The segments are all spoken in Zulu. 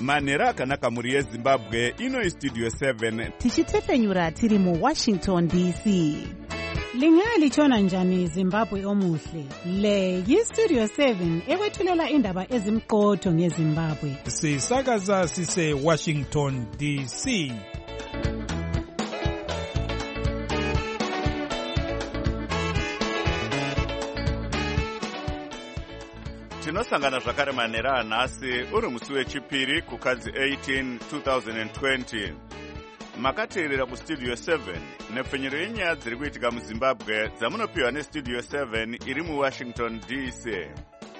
manhero akanaka mhuri yezimbabwe. Ino Studio 7 tichitefenyura tiri muWashington DC. Lingalitshona njani Zimbabwe omuhle? Le yiStudio 7 ekwethulela indaba ezimqotho ngeZimbabwe. Sisakaza sise Washington DC. tinosangana zvakare manhero anhasi uri musi wechipiri kukadzi 18 2020. Makateerera kuStudio 7 nepfenyero yenyaya dziri kuitika muZimbabwe dzamunopiwa neStudio 7 iri muWashington DC.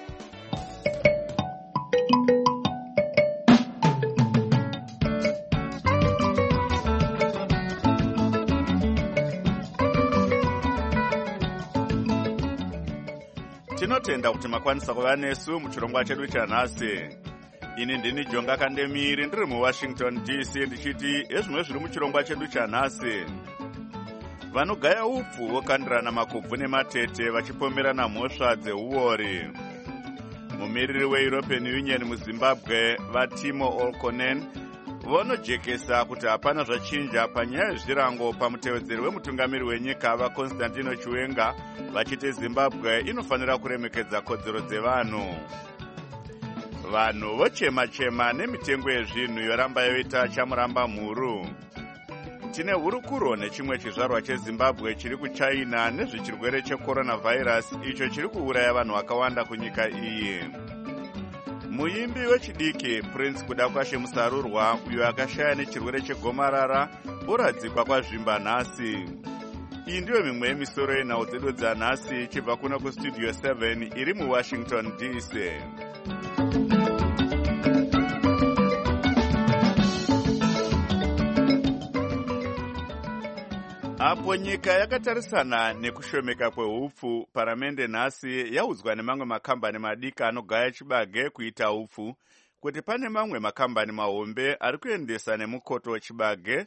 Tinotenda kuti makwanisa kuva nesu muchirongwa chedu chanhasi. Ini ndini Jonga Kandemiri ndiri muWashington DC ndichiti ezvimwe zviri muchirongwa chedu chanhasi. Vanogaya upfu vokandirana makobvu nematete vachipomerana mhosva dzeuori. Mumiriri weEuropean Union muZimbabwe vaTimo Olkonen vonojekesa kuti hapana zvachinja panyaya yezvirango pamutevedzeri wemutungamiri wenyika vaConstantino Chiwenga vachiti Zimbabwe inofanira kuremekedza kodzero dzevanhu. Vanhu vochema-chema nemitengo yezvinhu yoramba yoita chamuramba mhuru. Tine hurukuro nechimwe chizvarwa cheZimbabwe chiri kuChina nezvechirwere cheCoronavirus icho chiri kuuraya vanhu vakawanda kunyika iyi. Muimbi wechidiki Prince Kudakashe Musarurwa uyo akashaya nechirwere chegomarara oradzikwa kwazvimba nhasi. Iyi ndiyo mimwe yemisoro yenhau dzedu dzanhasi chibva kuno kuStudio 7 iri muWashington DC. Apo nyika yakatarisana nekushomeka kweupfu, paramende nhasi yaudzwa nemamwe makambani madiki anogaya chibage kuita upfu kuti pane mamwe makambani mahombe ari kuendesa nemukoto wechibage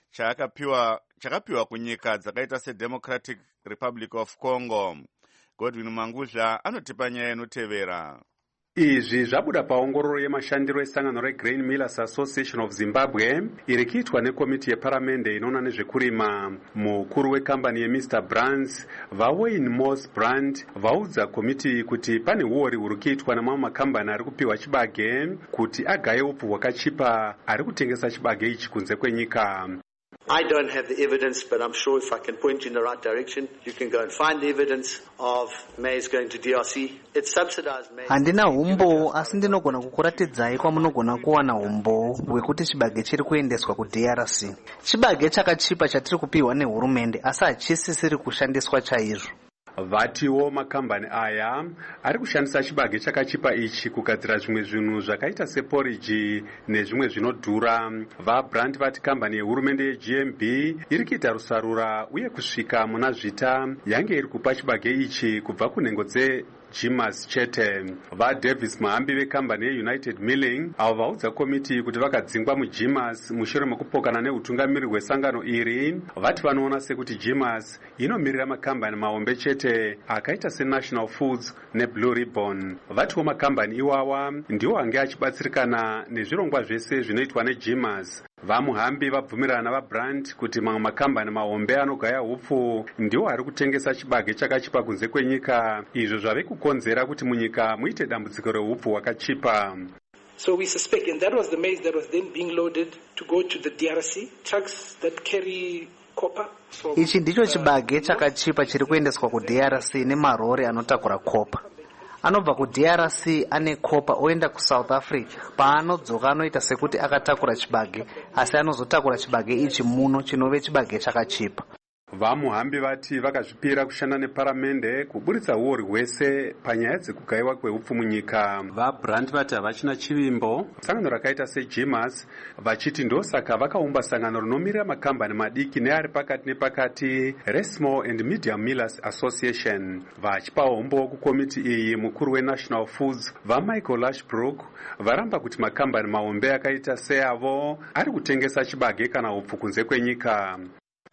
chakapiwa kunyika dzakaita seDemocratic Republic of Congo. Godwin Manguzha anotipa nyaya inotevera. Izvi zvabuda paongororo yemashandiro esangano reGrain Millers Association of Zimbabwe iri kuitwa nekomiti yeparamende inoona nezvekurima. Mukuru wekambani yeMr Brands vaWayne Moss Brand vaudza komiti kuti pane uori huri kuitwa namamwe makambani ari kupiwa chibage kuti agaye upfu hwakachipa ari kutengesa chibage ichi kunze kwenyika. I don't have the evidence, but I'm sure if I can point you in the right direction, you can go and find the evidence of maize going to DRC. It's subsidized maize. Handina humbo, asi ndinogona kukuratidzai kwamunogona kuwana humbo wekuti chibage chiri kuendeswa ku DRC. Chibage chakachipa chatiri kupiwa nehurumende, asi hachisisiri kushandiswa chaizvo. Vatiwo makambani aya ari kushandisa chibage chakachipa ichi kugadzira zvimwe zvinhu zvakaita seporiji nezvimwe zvinodhura. VaBrand vati kambani yehurumende yeGMB iri kuita rusarura uye kusvika muna zvita yange iri kupa chibage ichi kubva kunhengo dzeGMAS chete. VaDavis Mahambi vekambani yeUnited Milling avo vaudza komiti kuti vakadzingwa muGMAS mushure mekupokana neutungamiri hwesangano iri, vati vanoona sekuti GMAS inomirira makambani mahombe chete akaita seNational Foods neBlue Ribbon. Vatiwo makambani iwawa ndiwo ange achibatsirikana nezvirongwa zvese zvinoitwa neGMAS. VaMuhambi vabvumirana vaBrand kuti mamwe makambani mahombe anogaya upfu ndiwo ari kutengesa chibage chakachipa kunze kwenyika, izvo zvave kukonzera kuti munyika muite dambudziko reupfu hwakachipa. So we suspect, and that was the maize that was then being loaded to go to the DRC, trucks that carry copper. Ichi ndicho chibage chakachipa chiri kuendeswa ku DRC nemarori anotakura copper. Anobva ku DRC ane kopa oenda ku South Africa. Paanodzoka anoita sekuti akatakura chibage, asi anozotakura chibage ichi muno chinove chibage chakachipa. VaMuhambi vati vakazvipira kushanda neparamende kuburitsa uori hwese panyaya dzekugayiwa kweupfu munyika. VaBrand vati havachina chivimbo sangano rakaita seGMAS, vachiti ndosaka vakaumba sangano rinomirira makambani madiki neari pakati nepakati reSmall and Medium Millers Association. Vachipa hombo kukomiti iyi mukuru weNational Foods vaMichael Lashbrook varamba kuti makambani mahombe akaita seavo ari kutengesa chibage kana upfu kunze kwenyika.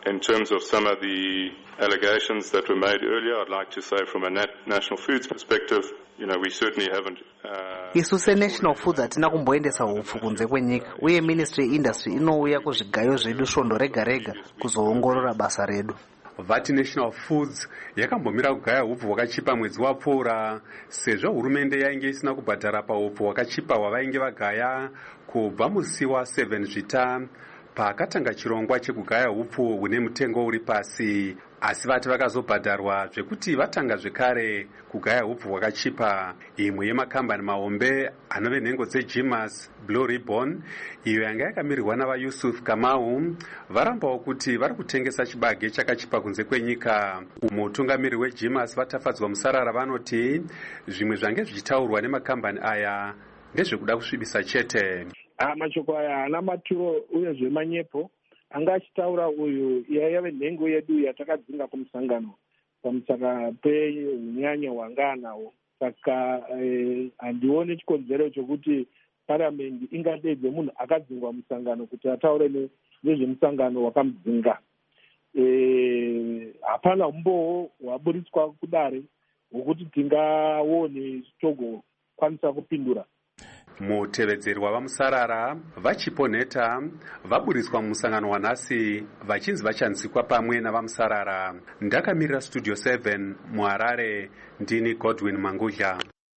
In terms of some of the allegations that were made earlier, I'd like to say from a national foods perspective, we certainly haven't... Isu se-National Foods hatina kumboendesa upfu kunze kwenyika, uye Ministry Industry inouya kuzvigayo zvedu svondo rega rega kuzoongorora basa redu. Vati National Foods yakambomira kugaya upfu hwakachipa mwedzi wapfuura sezvo hurumende yainge isina kubhadhara paupfu hwakachipa hwavainge vagaya kubva musi wa7 zvita pakatanga chirongwa chekugaya upfu hune mutengo uri pasi, asi vati vakazobhadharwa zvekuti vatanga zvekare kugaya upfu hwakachipa. Imwe yemakambani mahombe anove nhengo dzeGimas, Blue Ribbon, iyo yanga yakamirirwa navaYusuf Kamau, varambawo kuti vari kutengesa chibage chakachipa kunze kwenyika. Mutungamiri weGimas vatafadzwa musarara vanoti zvimwe zvange zvichitaurwa nemakambani aya ndezvekuda kusvibisa chete. Mashoko aya haana maturo uyezve manyepo. Anga achitaura uyu yaive nhengo yedu yatakadzinga kumusangano pamusaka peunyanya hwanga anawo. Saka handioni chikonzero chokuti paramendi ingadedze munhu akadzingwa musangano kuti ataure nezvemusangano wakamudzinga. Hapana umbowo hwaburitswa kudare hwokuti tingaone togokwanisa kupindura. Mutevedzeri wavamusarara vachiponheta vaburitswa mumusangano wanhasi vachinzi vachanzikwa pamwe navamusarara. Ndakamirira Studio 7 muHarare, ndini Godwin Mangudya.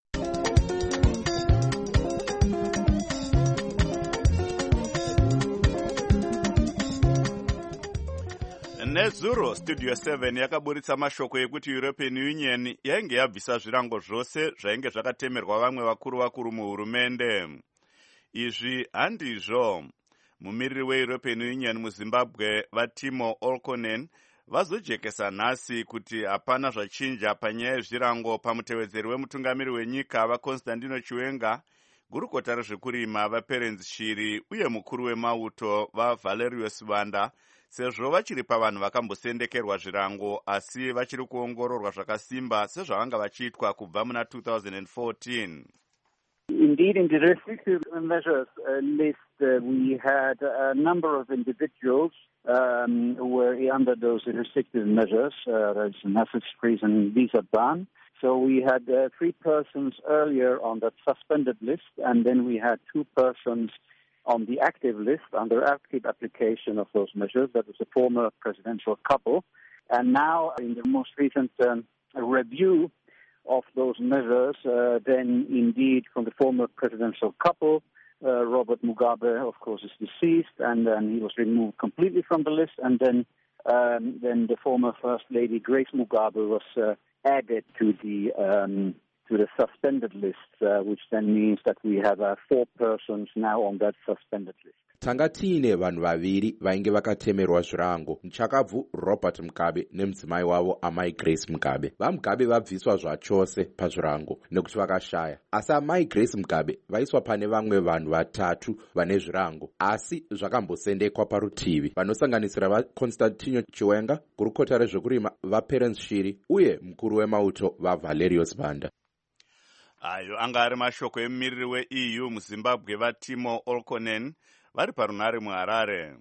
Nezuro Studio 7 yakaburitsa mashoko ekuti European Union yainge yabvisa zvirango zvose zvainge zvakatemerwa vamwe vakuru muhurumende. Izvi handizvo. Mumiriri weEuropean Union muZimbabwe vaTimo Olkonen vazojekesa nhasi kuti hapana zvachinja panyaya yezvirango pamutevedzeri wemutungamiri wenyika vaConstantino Chiwenga, gurukota rezvekurima vaPerence Shiri uye mukuru wemauto vaValerius Banda, sezvo vachiri pavanhu vakambosendekerwa zvirango asi vachiri kuongororwa zvakasimba sezvavanga vachiitwa kubva muna 2014. Indeed, in the restrictive measures list, we had a number of individuals who were under those restrictive measures, that's message freeze and visa ban. So we had 3 persons earlier on that suspended list, and then we had 2 persons on the active list under active application of those measures. That was a former presidential couple. And now, in the most recent review of those measures, then indeed from the former presidential couple, Robert Mugabe, of course, is deceased, and then he was removed completely from the list. And then the former First Lady Grace Mugabe was added to the suspended list, which then means that we have 4 persons now on that suspended list. Tanga tiine vanhu vaviri vainge vakatemerwa zvirango, Nchakabvu Robert Mugabe nemudzimai wavo amai Grace Mugabe. VaMugabe vabviswa zvachose pazvirango nekuti vakashaya. Asi amai Grace Mugabe vaiswa pane vamwe vanhu 3 vane zvirango, asi zvakambosendekwa parutivi, vanosanganisira vaConstantino Chiwenga, gurukota rezvekurima vaPerence Shiri uye mukuru wemauto vaValerius Banda. Ayo anga ari mashoko emumiriri weEU muZimbabwe vaTimo Olkonen vari parunhare muHarare.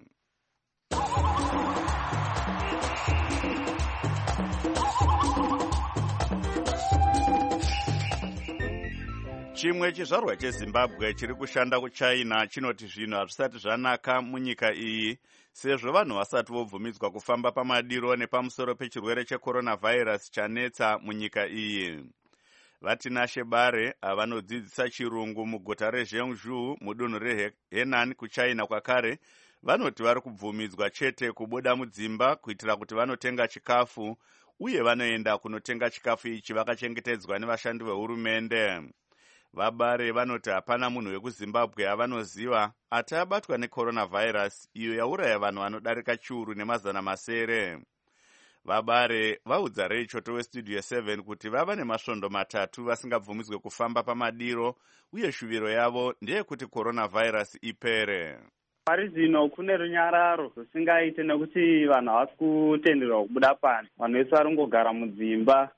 Chimwe chizvarwa cheZimbabwe chiri kushanda kuChina chinoti zvinhu hazvisati zvanaka munyika iyi sezvo vanhu vasati vobvumidzwa kufamba pamadiro nepamusoro pechirwere checoronavirus chanetsa munyika iyi. Vatinashe Bare avanodzidzisa chirungu muguta reZhengzhou mudunhu reHenan kuChina kwakare vanoti vari kubvumidzwa chete kubuda mudzimba kuitira kuti vanotenga chikafu uye vanoenda kunotenga chikafu ichi vakachengetedzwa nevashandi vehurumende. VaBare vanoti hapana munhu wekuZimbabwe avanoziva ati abatwa necoronavirus iyo yauraya vanhu vanodarika chiuru nemazana masere. VaBare vaudza rechoto weStudio 7 kuti vava nemasvondo 3 vasingabvumidzwe kufamba pamadiro uye shuviro yavo ndeyekuti coronavirus ipere. Pari zvino kune runyararo rusingaite nekuti vanhu havasi kutenderwa kubuda pano. Vanhu vese vari kungogara mudzimba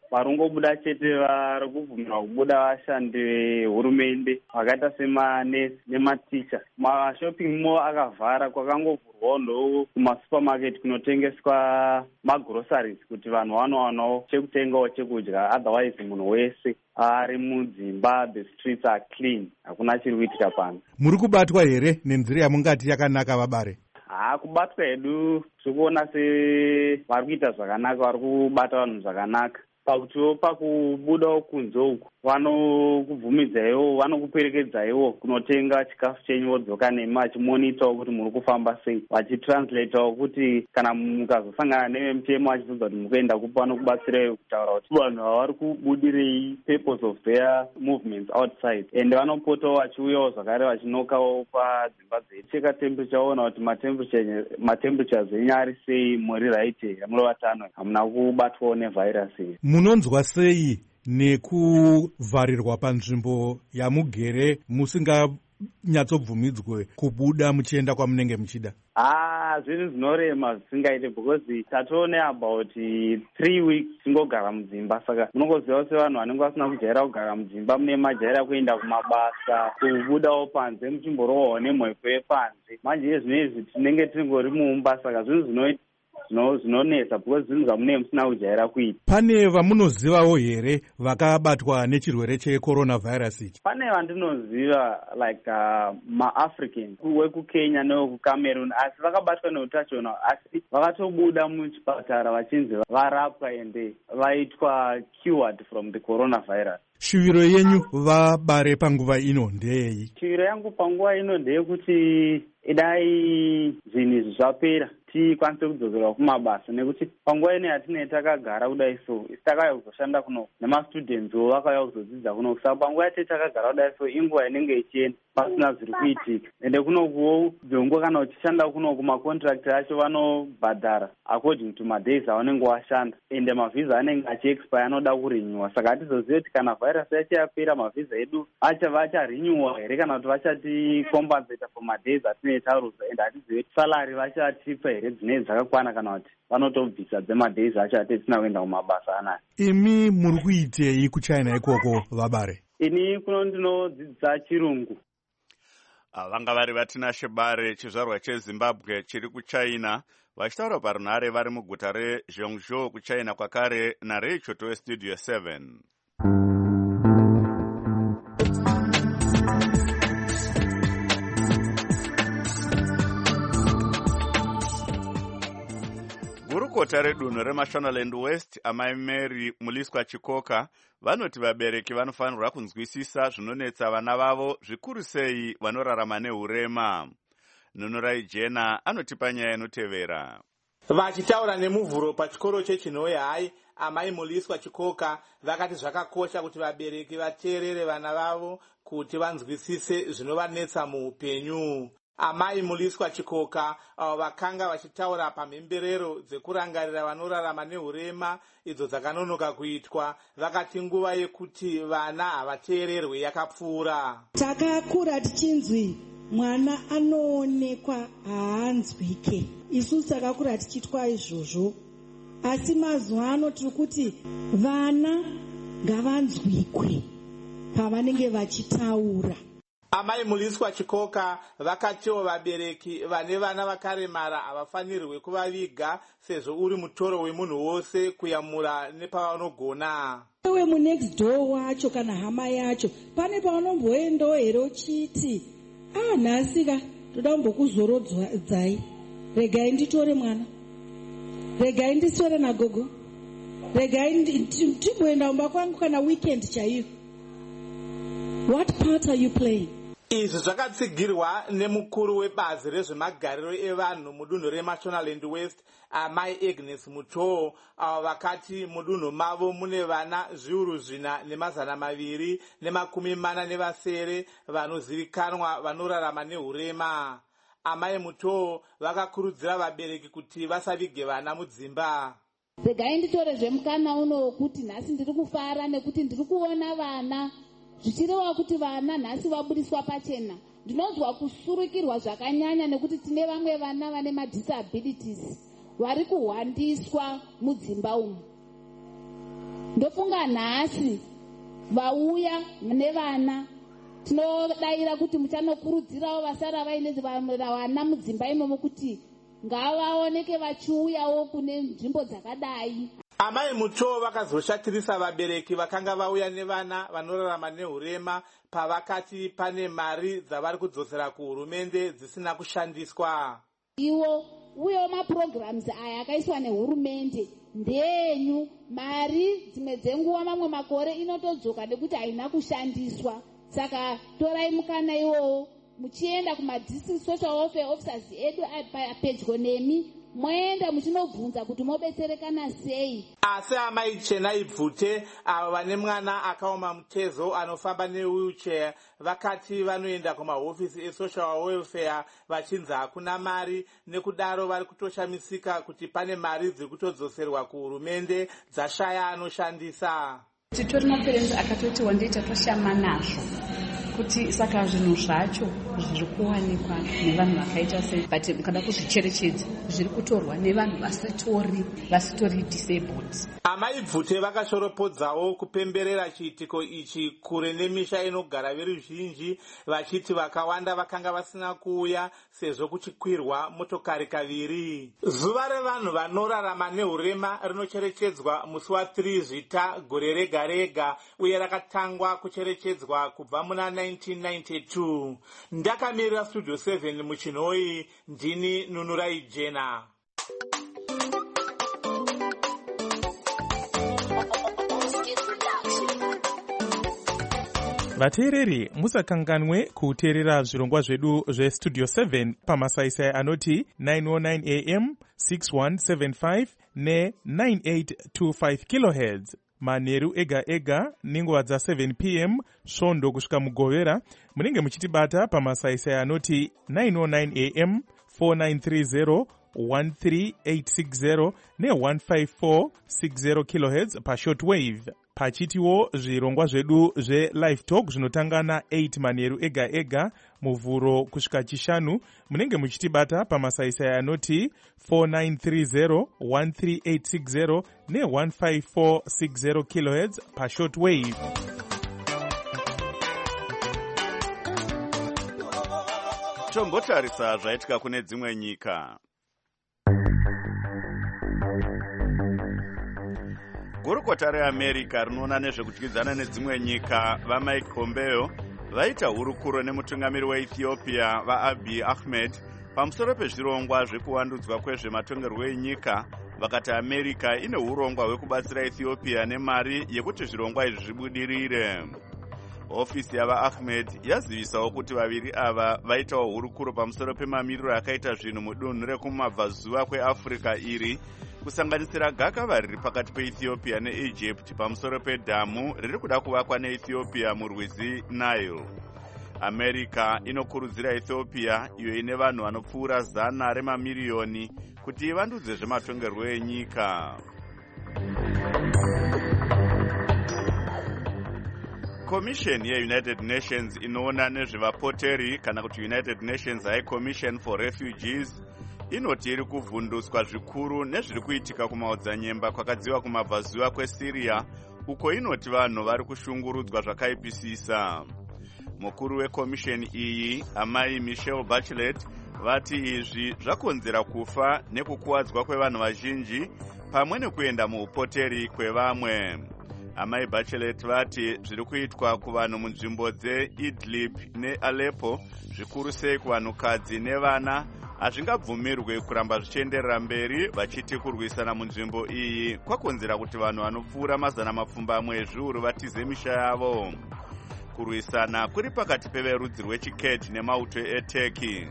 Varongobuda chete vari kubvumirwa kubuda vashandi vehurumende vakaita semanesi nematicha. Mashopping mall akavhara, kwakangovhurwawo ndo kumasupermarket kunotengeswa magroceries kuti vanhu vanowanawo chekutengawo chekudya. Otherwise munhu wese ari mudzimba, the streets are clean, hakuna chiri kuitika pano. Muri kubatwa here nenzira yamungati yakanaka vabare? Kubatwa hedu zvikuona sevari kuita zvakanaka, vari kubata vanhu zvakanaka. Pakutiwo pakubudawo kunze uku vanokubvumidzaiwo, vanokuperekedzaiwo kunotenga chikafu chenyu vodzoka nemi vachimonitawo kuti muri kufamba sei, vachitranslatawo kuti kana mukazosangana nevemutemo vachibvunza kuti muri kuenda kupa vanokubatsirai kutaura kuti vanhu ava vari kubudirei, purpose of their movements outside, ende vanopotawo vachiuyawo zvakare vachinokawo padzimba dzedu. Cheka temperature waona kuti matemperatures enyu ari sei, muri right here, muri vatano, hamuna kubatwawo nevhairasi. Munonzwa sei nekuvharirwa panzvimbo yamugere musinganyatsobvumidzwe kubuda muchienda kwamunenge muchida? Zvinhu zvinorema zvisingaite, because tatone about 3 weeks tingogara mudzimba. Saka munongoziva kuti vanhu vanenge vasina kujaira kugara mudzimba mune majaira kuenda kumabasa, kubudawo panze muchimborohwawo nemhepo yepanze. Manje zvinezvi tinenge tingori mumba, saka zvinhu zvinonetsa because zvinhu zvamunenge musina kujaira kuita. Pane vamunozivawo here vakabatwa nechirwere checoronavirus ichi? Pane vandinoziva like maAfrican wekukenya newekucameroon, asi vakabatwa neutachiona, asi vakatobuda muchipatara vachinzi varapwa ende vaitwa cured from the coronavirus. Shuviro yenyu vabare panguva ino ndeyei? Shuviro yangu panguva ino ndeyekuti idai zvinhu izvi zvapera tikwanise kudzokera kumabasa, nekuti panguva ino yatinenge takagara kudai so takauya kuzoshanda kuno nemastudentwo vakauya kuzodzidza kuno. Saka panguva yatete takagara kudai so inguva inenge ichienda pasina zviri kuitika, ende kunokuwo dzongo kana uchishanda kuno kumacontract acho vanobhadhara according to madays avanenge washanda, ende mavhisa anenge achiexpire anoda kurenyuwa. Saka hatizozive kuti kana virus yacho yapera mavhisa edu vacharenyuwa here kana kuti vachati compensate for madays atinenge tarusa, ende hatizive kuti salary vachatipa here dzinenge dzakakwana kana kuti vanotobvisa dzemadays acho ati tisina kuenda kumabasa anayo. Imi muri kuitei kuchina ikoko vabare? Ini kuno ndinodzidzisa chirungu. Vanga vari vatina Shebare, chizvarwa cheZimbabwe chiri kuchina, vachitaura parunhare vari muguta reZhengzhou kuchina kwakare naRachel weStudio 7. Gurukota redunhu reMashonaland West, amai Mary Muliswa Chikoka, vanoti vabereki vanofanirwa kunzwisisa zvinonetsa vana vavo, zvikuru sei vanorarama nehurema. Nunurai Jena anotipa nyaya inotevera. Vachitaura nemuvhuro pachikoro chechinhoyi, amai Muliswa Chikoka vakati zvakakosha kuti vabereki vateerere vana vavo kuti vanzwisise zvinovanetsa muupenyu. Amai Muliswa Chikoka vakanga vachitaura pamhemberero dzekurangarira vanorarama nehurema idzo dzakanonoka kuitwa, vakati nguva yekuti vana havateererwi yakapfuura. Takakura tichinzwi mwana anoonekwa haanzwike, isusu takakura tichitwa izvozvo, asi mazuva ano tiri kuti vana ngavanzwikwe pavanenge vachitaura. Amai Muliswa Chikoka vakatiwo vabereki vane vana vakaremara havafanirwi kuvaviga, sezvo uri mutoro wemunhu wose kuyamura nepavanogona. Wewe munext door wacho kana hama yacho, pane paunomboendawo here uchiti nhasika toda kumbokuzorodzai, regai nditore mwana, regai ndiswere nagogo, regai timboenda kumba kwangu kana weekend chaiyo. What part are you playing? Izvi zvakatsigirwa nemukuru webazi rezvemagariro evanhu mudunhu reMashonaland West, amai Agnes Mutoo, avo vakati mudunhu mavo mune vana zviuru 440 vanozivikanwa vanorarama nehurema. Amai Mutoo vakakurudzira vabereki kuti vasavige vana mudzimba. Regai nditore zvemukana uno wokuti nhasi ndiri kufara nekuti ndiri kuona vana zvichireva kuti vana nhasi vabudiswa pachena. Ndinozwa kusurukirwa zvakanyanya nekuti tine vamwe vana vane madisabilities vari kuhwandiswa mudzimba umu. ndofunga nhasi vauya nevana tinodayira kuti muchanokurudzirawo vasara vaine vana mudzimba imomo kuti ngavaoneke vachiuyawo kune nzvimbo dzakadai. Amai Muto vakazoshatirisa vabereki vakanga vauya nevana vanorarama nehurema pavakati pane mari dzavari kudzosera kuhurumende dzisina kushandiswa. Iwo uyewo mapurogirams aya akaiswa nehurumende ndenyu, mari dzimwe dzenguva mamwe makore inotodzoka nekuti haina kushandiswa. Saka torai mukana iwowo muchienda kumadistrict social welfare officers edu pedyo nemi, moenda muchinobvunza kuti mobetserekana sei. Asi amai Chenai Bvute avo vane mwana akaoma mutezo anofamba newheelchair vakati vanoenda kumahofisi esocial welfare vachinzi hakuna mari, nekudaro vari kutoshamisika kuti pane mari dziri kutodzoserwa kuhurumende dzashaya anoshandisa. Titori maperenzi akatoti wandeita toshama nazvo kuti saka zvinhu zvacho zviri kuwanikwa nevanhu vakaita sei, but mukada kuzvicherechedza zviri kutorwa nevanhu vasitori disabled. Amai Bvute vakashoropodzawo kupemberera chiitiko ichi kure nemisha inogara veruzhinji, vachiti vakawanda vakanga vasina kuuya sezvo kuchikwirwa motokari kaviri. Zuva revanhu vanorarama nehurema rinocherechedzwa musi wa3 Zvita gore rega rega uye rakatangwa kucherechedzwa kubva muna 1992. Ndakamirira Studio 7 muchinhoi, ndini Nunurai Jena. Vateereri, musakanganwe kuteerera zvirongwa zvedu zvestudio 7 pamasaisai anoti 909 am 6175 ne9825 kHz manheru ega ega nenguva dza7 pm svondo kusvika mugovera. Munenge muchitibata pamasaisai anoti 909 am 4930 13860 ne15460 kHz pashortwave. Pachitiwo zvirongwa zvedu zve-live talk zvinotanga na8 manheru ega ega muvhuro kusvika chishanu. Munenge muchitibata pamasaisai anoti 4930 13860 ne15460 kHz pashortwave. Tombotarisa zvaitika kune dzimwe nyika. Gurukota reAmerica rinoona nezvekudyidzana nedzimwe nyika vaMike Pompeo vaita hurukuro nemutungamiri weEthiopia vaAbiy Ahmed pamusoro pezvirongwa zvekuwandudzwa kwezvematongerwo enyika. Vakati America ine urongwa hwekubatsira Ethiopia nemari yekuti zvirongwa izvi zvibudirire. Ofisi yavaAhmed yazivisawo kuti vaviri ava vaitawo hurukuro pamusoro pemamiriro akaita zvinhu mudunhu rekumabvazuva kweAfrica iri, kusanganisira gakava riri pakati peEthiopia neEgypt pamusoro pedhamu riri kuda kuvakwa neEthiopia murwizi Nile. America inokurudzira Ethiopia, iyo ine vanhu vanopfuura 100 remamiliyoni, kuti ivandudze zvematongerwo enyika. Commission yeUnited Nations inoona nezvevapoteri kana kuti United Nations High Commission for Refugees inoti iri kuvhunduswa zvikuru nezviri kuitika kumaodzanyemba kwakadziwa kumabvazuva kweSyria, uko inoti vanhu vari kushungurudzwa zvakaipisisa. Mukuru wekomisheni iyi, amai Michelle Bachelet, vati izvi zvakonzera kufa nekukuwadzwa kwevanhu vazhinji pamwe nekuenda muupoteri kwevamwe. Amai Bachelet vati zviri kuitwa kuvanhu munzvimbo dzeIdlib neAleppo, zvikuru sei kuvanhukadzi nevana, hazvingabvumirwe kuramba zvichienderera mberi, vachiti kurwisana munzvimbo iyi kwakonzera kuti vanhu vanopfuura 200 ezviuru vatize misha yavo. Kurwisana kuri pakati peverudzi rwechiKurd nemauto eTurkey.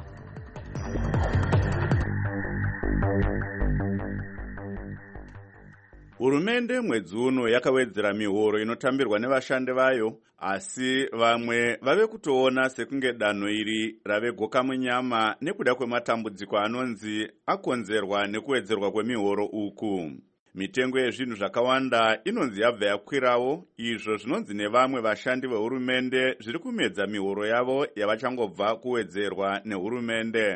Hurumende mwedzi uno yakawedzera mihoro inotambirwa nevashandi vayo, asi vamwe vave kutoona sekunge danho iri rave goka munyama nekuda kwematambudziko anonzi akonzerwa nekuwedzerwa kwemihoro uku. Mitengo yezvinhu zvakawanda inonzi yabva yakwirawo, izvo zvinonzi nevamwe vashandi vehurumende zviri kumedza mihoro yavo yavachangobva kuwedzerwa nehurumende.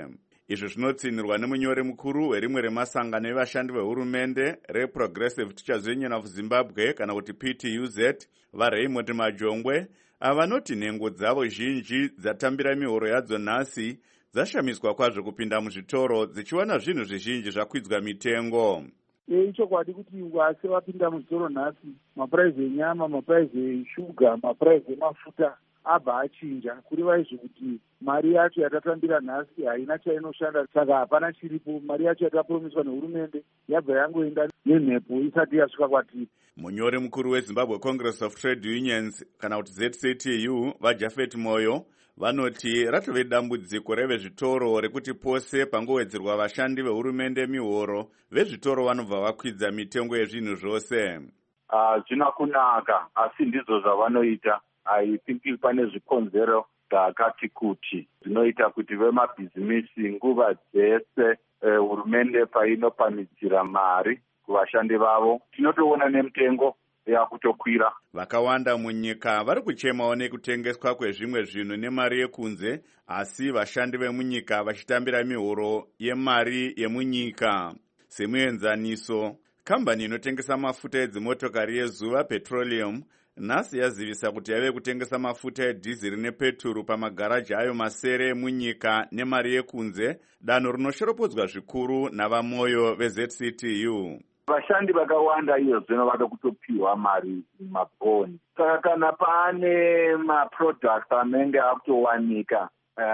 izvi zvinotsinirwa nemunyori mukuru werimwe remasangano evashandi vehurumende reProgressive Teachers Union of Zimbabwe kana kuti PTUZ vaRaymond Majongwe, avanoti nhengo dzavo zhinji dzatambira mihoro yadzo nhasi dzashamiswa kwazvo kupinda muzvitoro dzichiwana zvinhu zvizhinji zvakwidzwa mitengo. Ichokwadi kuti wase wapinda muzvitoro nhasi, mapuraizi enyama, mapuraizi eshuga, mapuraizi emafuta abva achinja kureva izvo kuti mari yacho yatatambira nhasi haina chainoshanda, saka hapana chiripo. Mari yacho yatapromiswa nehurumende yabva yangoenda nemhepo isati yasvika kwatiri. Munyori mukuru weZimbabwe Congress of Trade Unions kana kuti ZCTU vaJafet Moyo vanoti ratove dambudziko revezvitoro rekuti pose pangowedzerwa vashandi vehurumende mihoro, vezvitoro vanobva vakwidza mitengo yezvinhu zvose. Zvina kunaka, asi ndizvo zvavanoita. I think pane zvikonzero zvakati kuti zvinoita kuti vemabhizimisi nguva dzese hurumende painopamhidzira mari kuvashandi vavo tinotoona nemitengo yakutokwira. Vakawanda munyika vari kuchemawo nekutengeswa kwezvimwe zvinhu nemari yekunze, asi vashandi vemunyika vachitambira mihoro yemari yemunyika. Semuenzaniso, kambani inotengesa mafuta edzimotokari yeZuva Petroleum nhasi yazivisa kuti yave kutengesa mafuta edhiziri nepeturu pamagaraji ayo masere emunyika nemari yekunze, danho rinoshoropodzwa zvikuru navamoyo veZCTU. Vashandi vakawanda iyo zvino vada kutopiwa mari mabhoni. Saka kana pane maproducts anenge akutowanika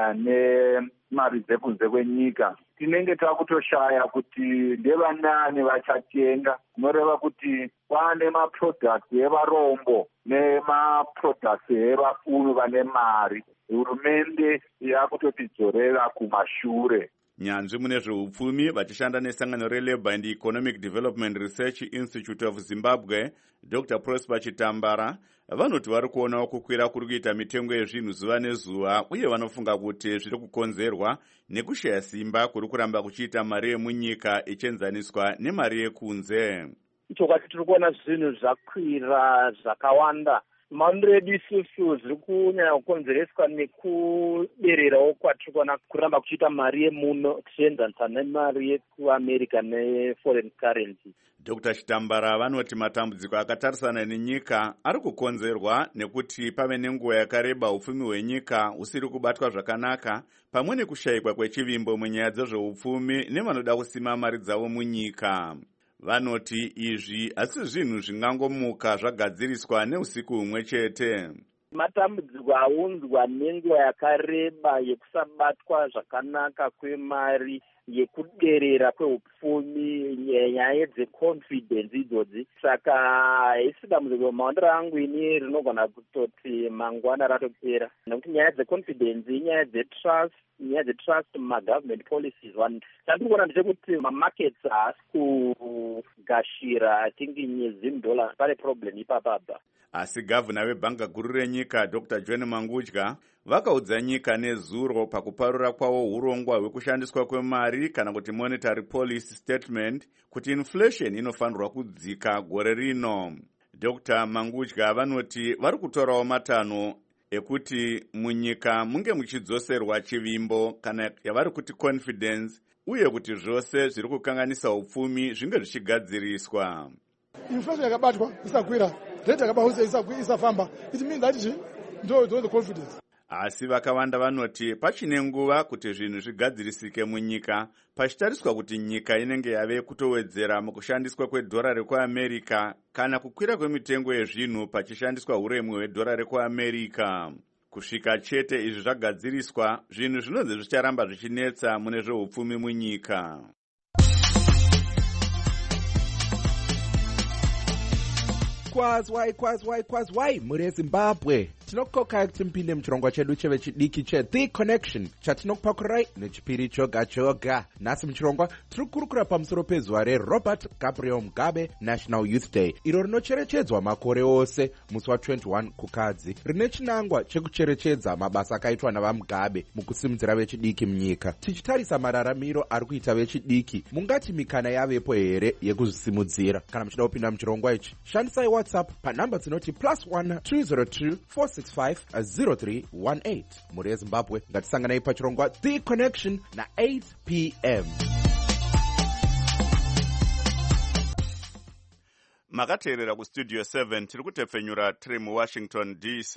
nemari dzekunze kwenyika, tinenge takutoshaya kuti ndevanani vachatenga. Zvinoreva kuti pane maproducts evarombo nemaproducts evapfumi vane mari. Hurumende yakutotidzorera kumashure. Nyanzvi mune zveupfumi vachishanda nesangano reLabour and Economic Development Research Institute of Zimbabwe, Dr. Prosper Chitambara, vanoti vari kuonawo kukwira kuri kuita mitengo yezvinhu zuva nezuva, uye vanofunga kuti zviri kukonzerwa nekushaya simba kuri kuramba kuchiita mari yemunyika ichienzaniswa nemari yekunze. Ichokwadi tiri kuona zvinhu zvakwira zvakawanda. Maonero edu isusu zviri kunyanya kukonzereswa nekudererawo kwatiri kuona kuramba kuchiita mari yemuno tichienzanisa nemari yekuAmerica neforeign currency. Dr. Chitambara vanoti matambudziko akatarisana nenyika ari kukonzerwa nekuti pave nenguva yakareba upfumi hwenyika husiri kubatwa zvakanaka, pamwe nekushayikwa kwechivimbo munyaya dzezveupfumi nevanoda kusima mari dzavo munyika. Vanoti izvi asi zvinhu zvingangomuka zvagadziriswa neusiku humwe chete. Matambudziko aunzwa nenguva yakareba yekusabatwa zvakanaka kwemari, yekuderera kweupfumi, nyaya dzeconfidence idzodzi. Saka isi dambudziko maondero angu ini rinogona kutoti mangwana ratopera, nekuti nyaya dzeconfidence inyaya dzetrust, nyaya dzetrust mumagovernment policies. Chandiri kuona ndechekuti mamarkets haasi kugashira. I think $10 pane problem ipapapa. Asi gavhuna webhanga guru renyika Dr. John Mangudya vakaudza nyika nezuro pakuparura kwavo urongwa hwekushandiswa kwemari kana kuti monetary policy statement kuti inflation inofanirwa kudzika gore rino. Dr. Mangudya vanoti vari kutorawo matanho ekuti munyika munge muchidzoserwa chivimbo kana yavari kuti confidence, uye kuti zvose zviri kukanganisa upfumi zvinge zvichigadziriswa. Inflation yakabatwa isakwira, rate yakabatwa isafamba, it means that ndo the confidence. Asi vakawanda vanoti pachine nguva kuti zvinhu zvigadzirisike munyika, pachitariswa kuti nyika inenge yave kutowedzera mukushandiswa kwedhora rekuAmerica kana kukwira kwemitengo yezvinhu pachishandiswa uremu hwedhora rekuAmerica. Kusvika chete izvi zvagadziriswa, zvinhu zvinonzi zvicharamba zvichinetsa mune zveupfumi munyika. Kwazwai muri Zimbabwe. Tinokokai kuti mpinde muchirongwa chedu chevechidiki cheThe Connection chatinokupakurai nechipiri choga. Nhasi muchirongwa tiri kurukura pamusoro pezuva reRobert Gabriel Mugabe National Youth Day, iro rinocherechedzwa makore ose musi wa21 kukadzi, rine chinangwa chekucherechedza mabasa akaitwa navaMugabe mukusimudzira vechidiki munyika. Tichitarisa mararamiro ari kuita vechidiki, mungati mikana yavepo here yekuzvisimudzira? Kana muchida kupinda muchirongwa ichi, shandisai WhatsApp panhamba dzinoti +1 202 46 065 mhuri yezimbabwe ngatisanganai pachirongwa The Connection na 8 p.m. makateerera kustudio 7 tiri kutepfenyura tiri muwashington dc.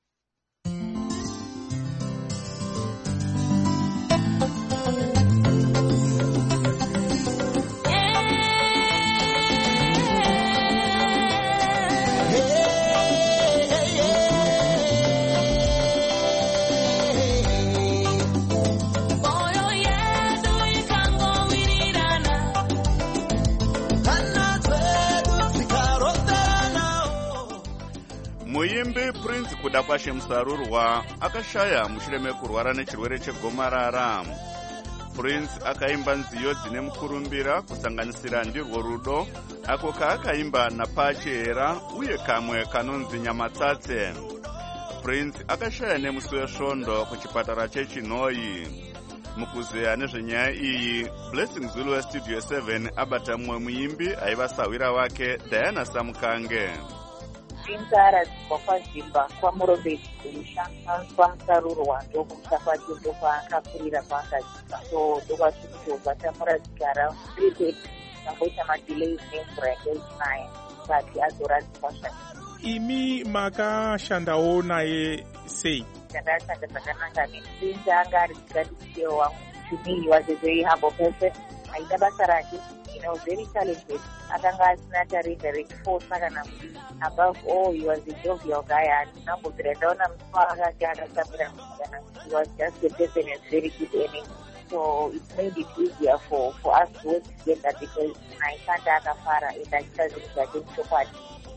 Muimbi Prince Kuda Kwashe Musarurwa akashaya mushure mekurwara nechirwere chegomarara. Prince akaimba nziyo dzine mukurumbira kusanganisira Ndirwo Rudo ako kaakaimba naPachera uye kamwe kanonzi Nyamatsatse. Prince akashaya nemusi wesvondo kuchipatara cheChinhoyi. Mukuzeya nezvenyaya iyi, Blessing Zulu weStudio 7 abata mumwe muimbi aiva sawira wake Diana Samukange. Prince aradzikwa kwazvimba kwaMurobeti kumushanganiswa Musarurwa ndokumusa kwake ndokwaakakurira kwaakadzika. So ndokwasvikutobva tamuradzikara 3 days tamboita madelays nemvura yakaichinaya kati azoradzikwa zvake. Imi makashandawo naye sei? Ndakashanda zvakanaka nePrince anga ari chigadikire wangu. To me, he was a very humble person. Aida basa rake, very talented. Akanga asina tarinda rechiforce kana kuti above all he was a jovial guy and nambobvira ndaona muswa akanga akatambira kana he was just a person with very good energy. So it made it easier for us to work together because naikanda akafara and achita zvinhu zvake muchokwadi.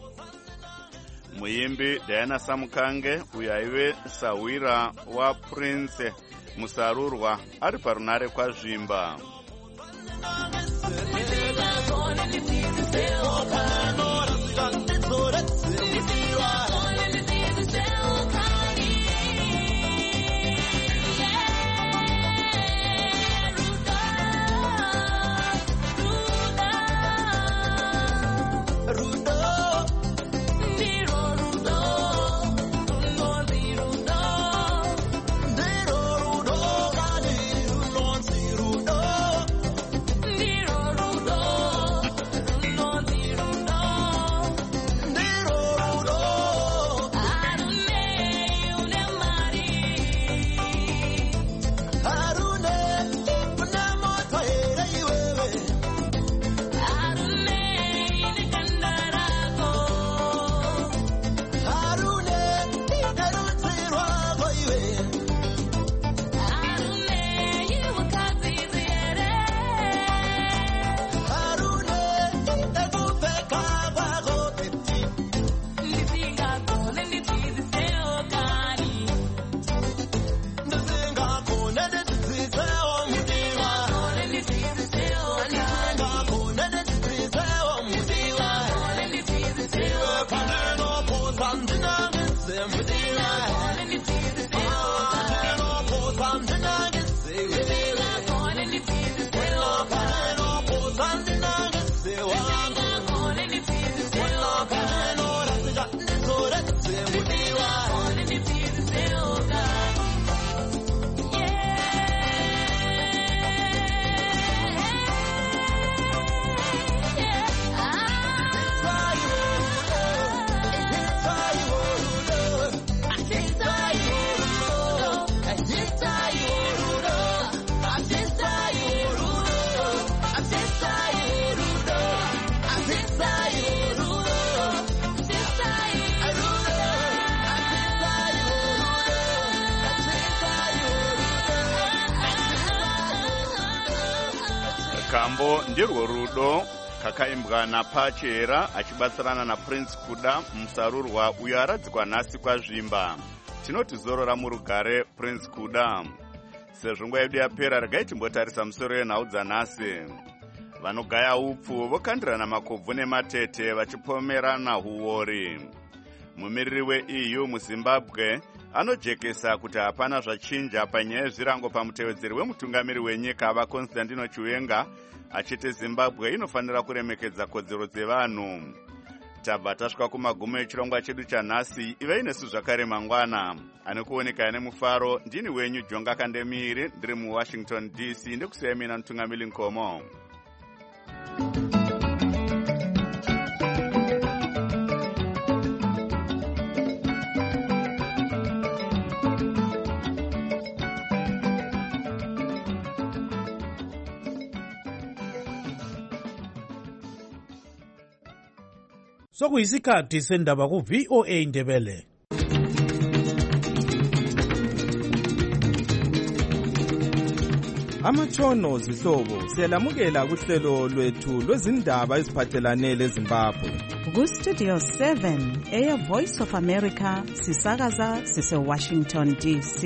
Muimbi Diana Samukange uyo aive sawira waPrince Musarurwa ari parunare kwazvimba. Kambo Ndirwo Rudo kakaimbwa naPachera achibatsirana naPrince Kuda Musarurwa uyo aradzikwa nhasi kwazvimba. Tinoti zorora murugare Prince Kuda. Sezvo nguva yedu yapera regai timbotarisa musoro yenhau dzanhasi. Vanogaya upfu vokandirana makobvu nematete vachipomerana huori. Mumiriri weEU muZimbabwe anojekesa kuti hapana zvachinja panyaya yezvirango pamutevedzeri wemutungamiri wenyika ava Constantino Chiwenga achiti Zimbabwe inofanira kuremekedza kodzero dzevanhu. tabva tasvika kumagumo echirongwa chedu chanhasi. ivei nesu zvakare mangwana. Ane kuoneka nemufaro ndini wenyu Jonga Kandemiri, ndiri muWashington DC, ndikusiyai mina Mutungamiri Nkomo. Sokuyisikhathi sendaba ku VOA Ndebele. Amatshono zihlobo siyalamukela kuhlelo lwethu lwezindaba eziphathelane leZimbabwe. Ku Studio 7 eya Voice of America sisakaza sise Washington DC.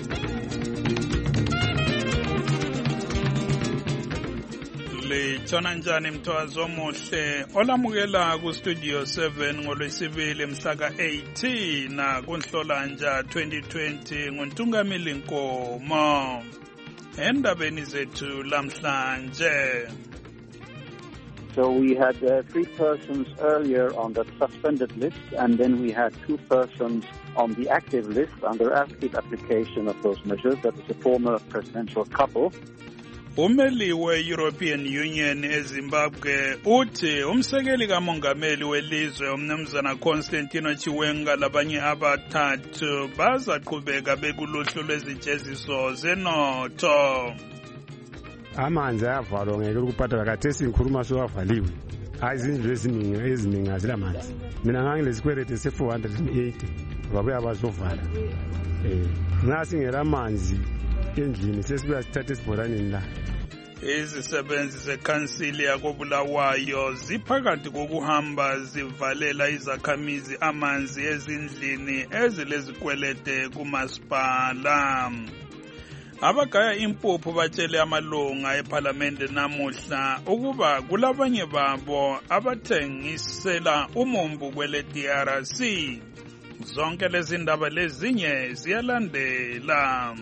Litshona njani mthwazi omuhle olamukela ku Studio 7 ngolwesibili mhla ka-18 na kuNhlolanja 2020 nguNtungamili Nkomo. Endabeni zethu lamhlanje. So we had 3 persons earlier on the suspended list, and then we had 2 persons on the active list under active application of those measures. That was a former presidential couple. Umeli we-European Union eZimbabwe uthi umsekeli kamongameli welizwe umnumzana Constantino Chiwenga labanye abathathu bazaqhubeka bekuluhlu lwezijeziso zenotho. Amanzi ayavalwa ngeke ukuphatha khathesi ngikhuluma sowavaliwe. Izindlu eziningi azilamanzi. Mina ngangilesikweleti se480 babuya bazovala. Ngasingela amanzi endlini sesibuya sithathe esibhoraneni la. Izisebenzi zekhansili yakoBulawayo ziphakathi kokuhamba zivalela izakhamizi amanzi ezindlini ezilezikwelete kumasipala. Abagaya impuphu batshele amalunga eParliament namuhla ukuba kulabanye babo abathengisela umumbu kwele DRC. Zonke lezi ndaba lezinye ziyalandela.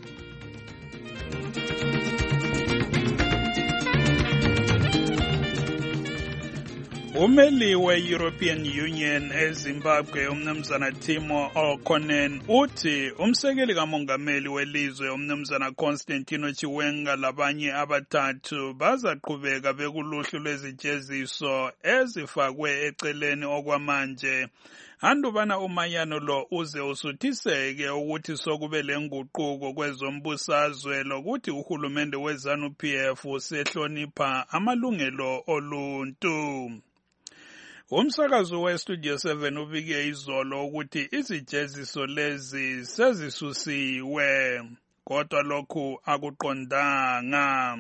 Umeli we-European Union eZimbabwe umnumzana Timo O'Connor uthi umsekeli kamongameli welizwe umnumzana Constantino Chiwenga labanye abathathu bazaqhubeka bekuluhlu lwezijeziso ezifakwe eceleni okwamanje. Andubana umanyano lo uze usuthiseke ukuthi sokube lenguquko kwezombusazwe lokuthi uhulumende weZANU-PF usehlonipha amalungelo oluntu. Umsakazo weStudio 7 ubike izolo ukuthi izijeziso lezi sezisusiwe, kodwa lokhu akuqondanga.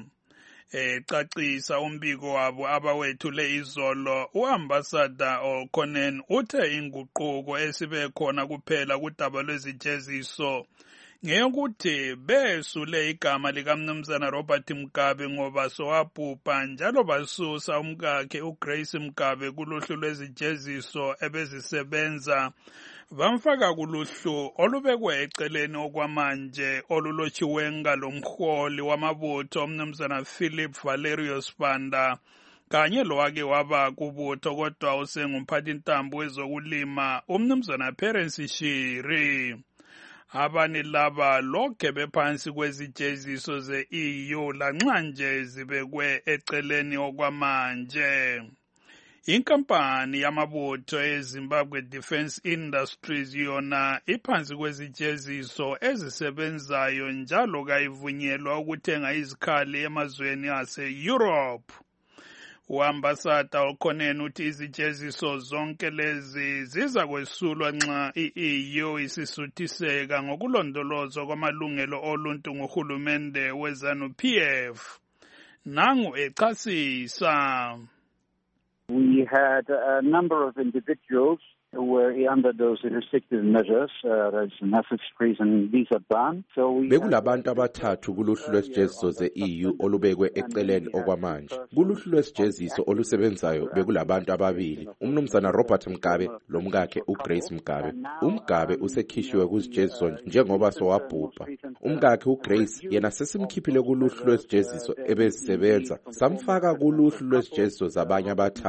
Ecacisa umbiko wabo abawethule izolo, uambassador O'Connor uthe inguquko esibe khona kuphela kudaba lwezijeziso ngeyokuthi besule igama likamnumzana Robert Mugabe ngoba sowabhubha njalo basusa umkakhe uGrace Mugabe kuluhlu lwezijeziso ebezisebenza bamfaka kuluhlu olubekwe eceleni okwamanje olulotshiwenga lomholi wamabutho umnumzana Philip Valerio Spanda kanye lowake waba kubutho kodwa usengumphathintambo wezokulima umnumzana Perence Shiri. Abanye laba lokhe bephansi kwezijeziso ze-EU lanxa nje zibekwe eceleni okwamanje. Inkampani yamabutho eZimbabwe Defence Industries yona iphansi kwezijeziso ezisebenzayo njalo kayivunyelwa ukuthenga izikhali emazweni ase-Europe. Uambassador O'Connor uthi izijeziso zonke lezi ziza kwesulwa nxa i-EU isisuthiseka ngokulondolozwa kwamalungelo oluntu nguhulumende weZANU-PF. Nangu echasisa. We had a number of individuals who were under those restrictive measures, as message freeze and visa ban. Bekulabantu abathathu kuluhlu lwesijeziso ze-EU olubekwe eceleni okwamanje. Kuluhlu lwesijeziso olusebenzayo bekulabantu ababili, umnumzana Robert Mugabe lomkakhe uGrace Mugabe. UMugabe usekhishiwe kuzijeziso njengoba sowabhubha. Umkakhe uGrace yena sesimkhiphile kuluhlu lwesijeziso ebezisebenza, samfaka kuluhlu lwesijeziso zabanye abathathu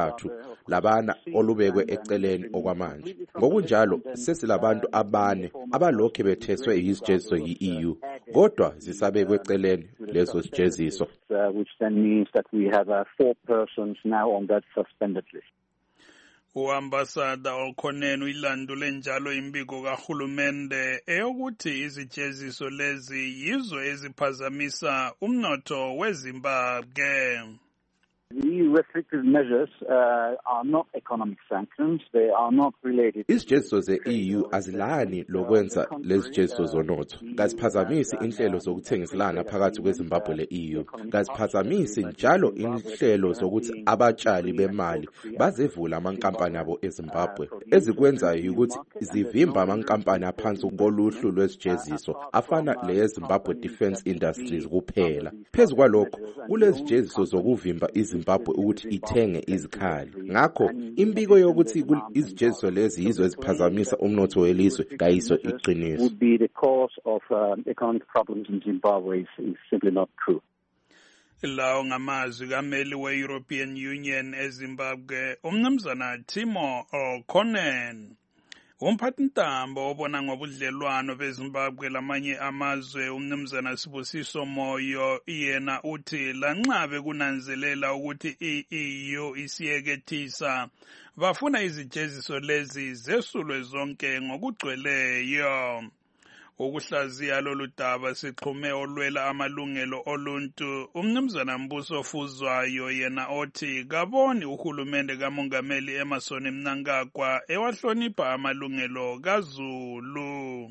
labana olubekwe eceleni okwamanje. Ngokunjalo sesilabantu abane abalokhu betheswe izijeziso yi-EU kodwa zisabekwe eceleni lezo zijeziso. Which then means that we have 4 persons now on that suspended list. Uambasada Olkonen uyilandule njalo imbiko kahulumende eyokuthi izijeziso lezi yizo eziphazamisa umnotho weZimbabwe. The restrictive measures are not economic sanctions. They are not related. Izijeziso ze-EU azilani lokwenza lezijeziso zonotho. Kaziphazamisi inhlelo zokuthengiselana phakathi kweZimbabwe le-EU. Kaziphazamisi njalo inhlelo zokuthi abatshali bemali bazevula amankampani abo eZimbabwe. Ezikwenzayo ukuthi zivimba amankampani aphansi koluhlu lwezijeziso afana leyeZimbabwe Defence Industries kuphela. Phezu kwalokho, kulezijeziso zokuvimba iZimbabwe ukuthi ithenge izikhali. Ngakho imbiko yokuthi izijeziso lezi yizo eziphazamisa umnotho welizwe kayiso iqiniso. Would be the cause of economic problems in Zimbabwe is simply not true. Lawo ngamazwi kameli we-European Union eZimbabwe umnumzana Timo O'Connor. Umphathintambo obona ngobudlelwano beZimbabwe lamanye amazwe umnumzana Sibusiso Moyo yena uthi lanxa kunanzelela ukuthi i-EU isiyekethisa bafuna izijeziso lezi zesulwe zonke ngokugcweleyo. Ukuhlaziya lolu daba sixhume olwela amalungelo oluntu umnumzana Mbuso Fuzwayo yena othi kaboni uhulumende kamongameli Emmerson Mnangagwa ewahlonipha amalungelo kaZulu.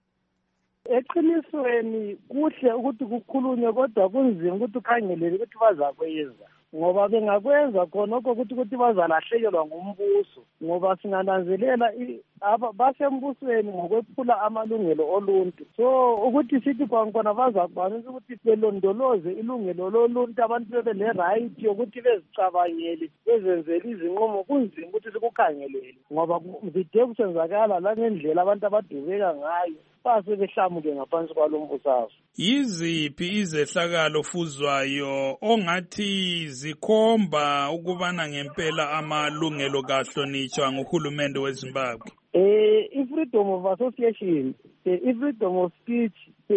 Eqinisweni kuhle ukuthi kukhulunywe kodwa kunzima ukuthi ukhangelele ukuthi bazakwenza ngoba bengakwenza khonokho ukuthi bazalahlekelwa ngumbuso ngoba singananzelela basembusweni ngokwephula amalungelo oluntu. So ukuthi sithi kwankona bazakwanisa ukuthi belondoloze ilungelo loluntu abantu bebe le-right yokuthi bezicabangele bezenzele izinqumo kunzima ukuthi sikukhangelele ngoba zide kusenzakala langendlela abantu abadubeka ngayo base behlamuke ngaphansi kwalombusazwe. Yiziphi izehlakalo Fuzwayo ongathi zikhomba ukubana ngempela amalungelo kahlonitshwa nguhulumende weZimbabwe? I-freedom of association, i-freedom of speech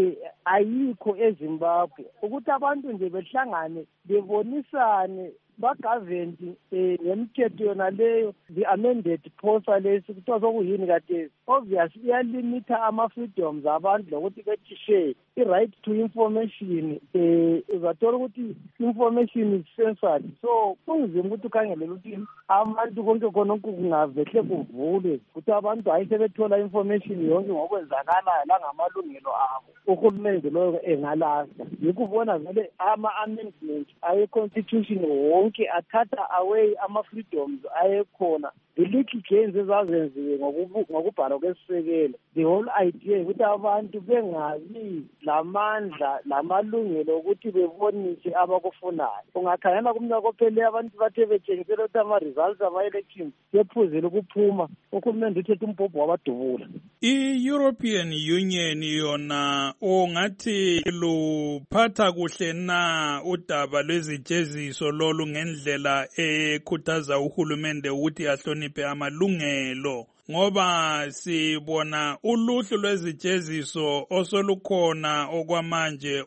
ayikho eZimbabwe. Ukuthi abantu nje behlangane bebonisane bagaventi ngemithetho yona leyo the amended posa lesi kuthiwa sokuyini kade obviously iyalimitha ama-freedoms abantu lokuthi bethi share i-right to information uzathola ukuthi information is censored. So kunzima ukuthi ukhangelele ukuthi abantu konke khonokho kungavehle kuvulwe ukuthi abantu hayi sebethola information yonke ngokwenzakalayo langamalungelo abo uhulumende loyo engalasta. Yikubona vele ama-amendment aye-constitution wonke athatha away ama-freedoms ayekhona. The little gains ezazenziwe ngokubhalwa kwesisekelo. The whole idea ukuthi abantu bengabi lamandla lamalungelo ukuthi bebonise abakufunayo. Ungakhangela kumnyaka ophele abantu bathe betshengisela ukuthi ama-results ama-elections sephuzile ukuphuma uhulumende uthethe umbhobho wabadubula. I-European Union yona ongathi luphatha kuhle na udaba lwezijeziso lolu ngendlela ekhuthaza uhulumende ukuthi ahloniphe amalungelo ngoba sibona uluhlu lwezijeziso osolukhona okwamanje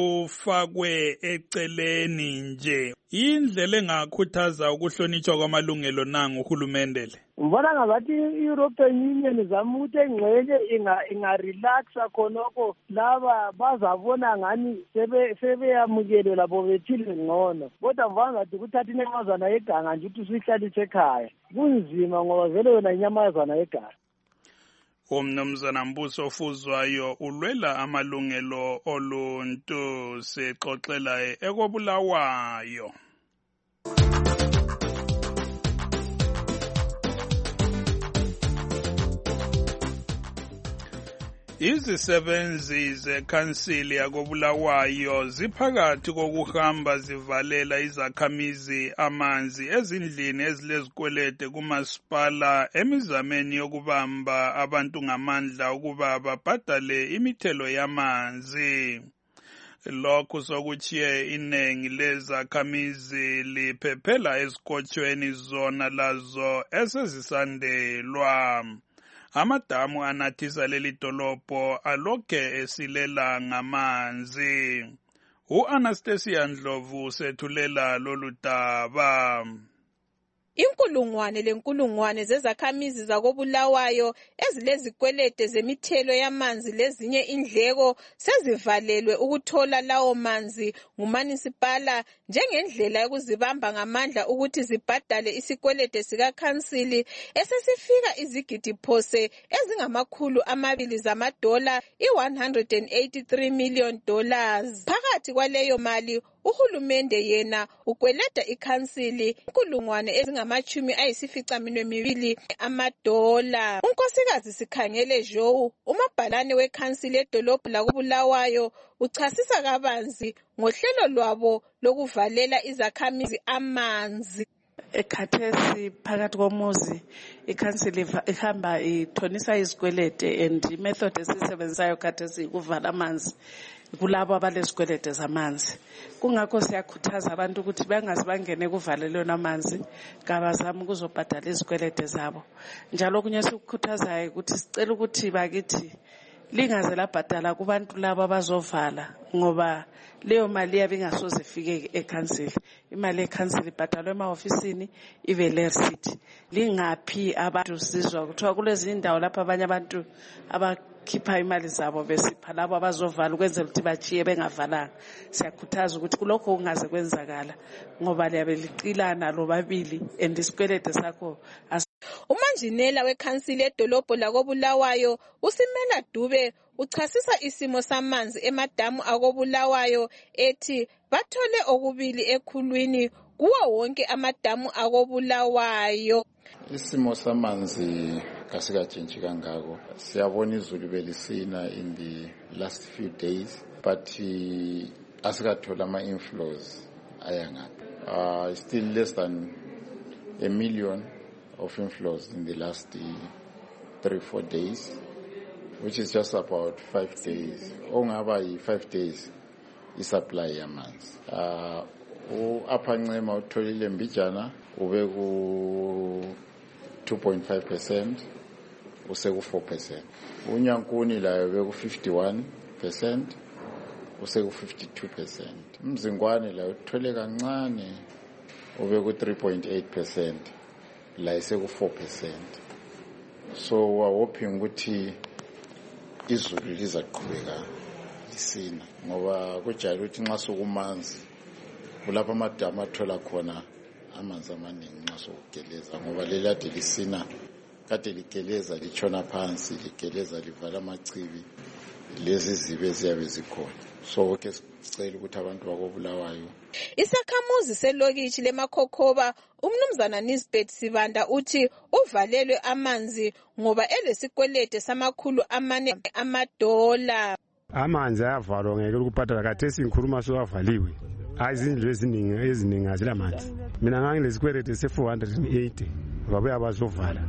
lufakwe eceleni nje. Indlela engakhuthaza ukuhlonitshwa kwamalungelo nangu uhulumende le. Mbona ngathi i-European Union zama ukuthi engxenye ingarelaxa khonokho laba bazabona ngani sebeyamukele labo bethile ngcono. Kodwa mvana ngathi kuthatha inyamazana yeganga nje ukuthi usihlalise ekhaya kunzima ngoba vele wena inyamazana yeganga. Umnumzana Mbuso Fuzwayo ulwela amalungelo oluntu sixoxela ekobulawayo. Izisebenzi zekhansili yakobulawayo ziphakathi kokuhamba zivalela izakhamizi amanzi ezindlini ezilezikwelede kumasipala emizameni yokubamba abantu ngamandla ukuba babhadale imithelo yamanzi. lokhu sokuchiye iningi lezakhamizi liphephela esikotshweni zona lazo esezisandelwa. Amadamu anathisa leli dolobho alokhe esilela ngamanzi. U-Anastasia Ndlovu sethulela lolu daba. Inkulungwane lenkulungwane zezakhamizi zakoBulawayo ezilezikwelede zemithelo yamanzi lezinye indleko sezivalelwe ukuthola lawo manzi ngumanisipala njengendlela yokuzibamba ngamandla ukuthi zibhadale isikwelede sikakhansili esesifika izigidi phose ezingama200 zamadola $183 million. Phakathi kwaleyo mali uhulumende yena ukweleta ikhansili inkulungwane ezingama-280 amadola. Unkosikazi Sikhangele Joe, umabhalane wekhansili edolobho lakoBulawayo, uchasisa kabanzi ngohlelo lwabo lokuvalela izakhamizi amanzi. Ekhathesi phakathi komuzi ikhansili ihamba ithonisa izikwelede and imethod esisebenzayo khathesi ukuvala amanzi kulabo abalezikwelede zamanzi. Kungakho siyakhuthaza abantu ukuthi bangaze bangene kuvalelweni amanzi kabazama ukuzobhadala izikwelede zabo. Njalo kunye sikukhuthazayo ukuthi sicela ukuthi bakithi lingaze labhadala kubantu labo abazovala ngoba leyo mali yabe ingasoze ifike ekhansili. Imali ekhansili ibhadalwa ema-ofisini ivele receipt. Lingaphi abantu sizwa kuthiwa kulezi indawo lapho abanye abantu abakhipha imali zabo besipha labo abazovala ukwenzela ukuthi bachiye bengavalanga. Siyakhuthaza ukuthi kulokho kungaze kwenzakala ngoba liyabe liqilana lobabili and isikwelede sakho. Umanjinela wekhansili edolobho lakoBulawayo uSimela Dube uchasisa isimo samanzi emadamu akoBulawayo ethi bathole okubili ekhulwini kuwo wonke amadamu akoBulawayo. Isimo samanzi kasikatshintshi kangako. Siyabona izulu belisina in the last few days but asikathola ama-inflows ayangaphi. Still less than 1 million of inflows in the last 3-4 days, which is just about 5 days. Ongaba 5 days isupply yamanzi. Upper Ncema utholile Mbijana ube ku 2.5%, useku 4%. Unyankuni layo beku 51%, useku 52%. Mzingwane layo uthole kancane ube ku 3.8%. La iseku 4%. So we're hoping ukuthi izulu lizaqhubeka lisina ngoba kujayele ukuthi nxa sokumanzi kulapha amadamu athola khona amanzi amaningi nxa sokugeleza ngoba lelade lisina kade ligeleza litshona phansi ligeleza livala amachibi lezi zibe ziyabe zikhona. So ke sicela ukuthi abantu bakoBulawayo. Isakhamuzi selokitshi leMakhokhoba umnumzana Nisbet Sibanda uthi uvalelwe amanzi ngoba elesikwelede $400 amadola. Amanzi ayavalwa ngeke ukubhadala khathesi ngikhuluma sowavaliwe. Izindlu eziningi azilamanzi. Mina ngangilesikwelede se480 babuya bazovala.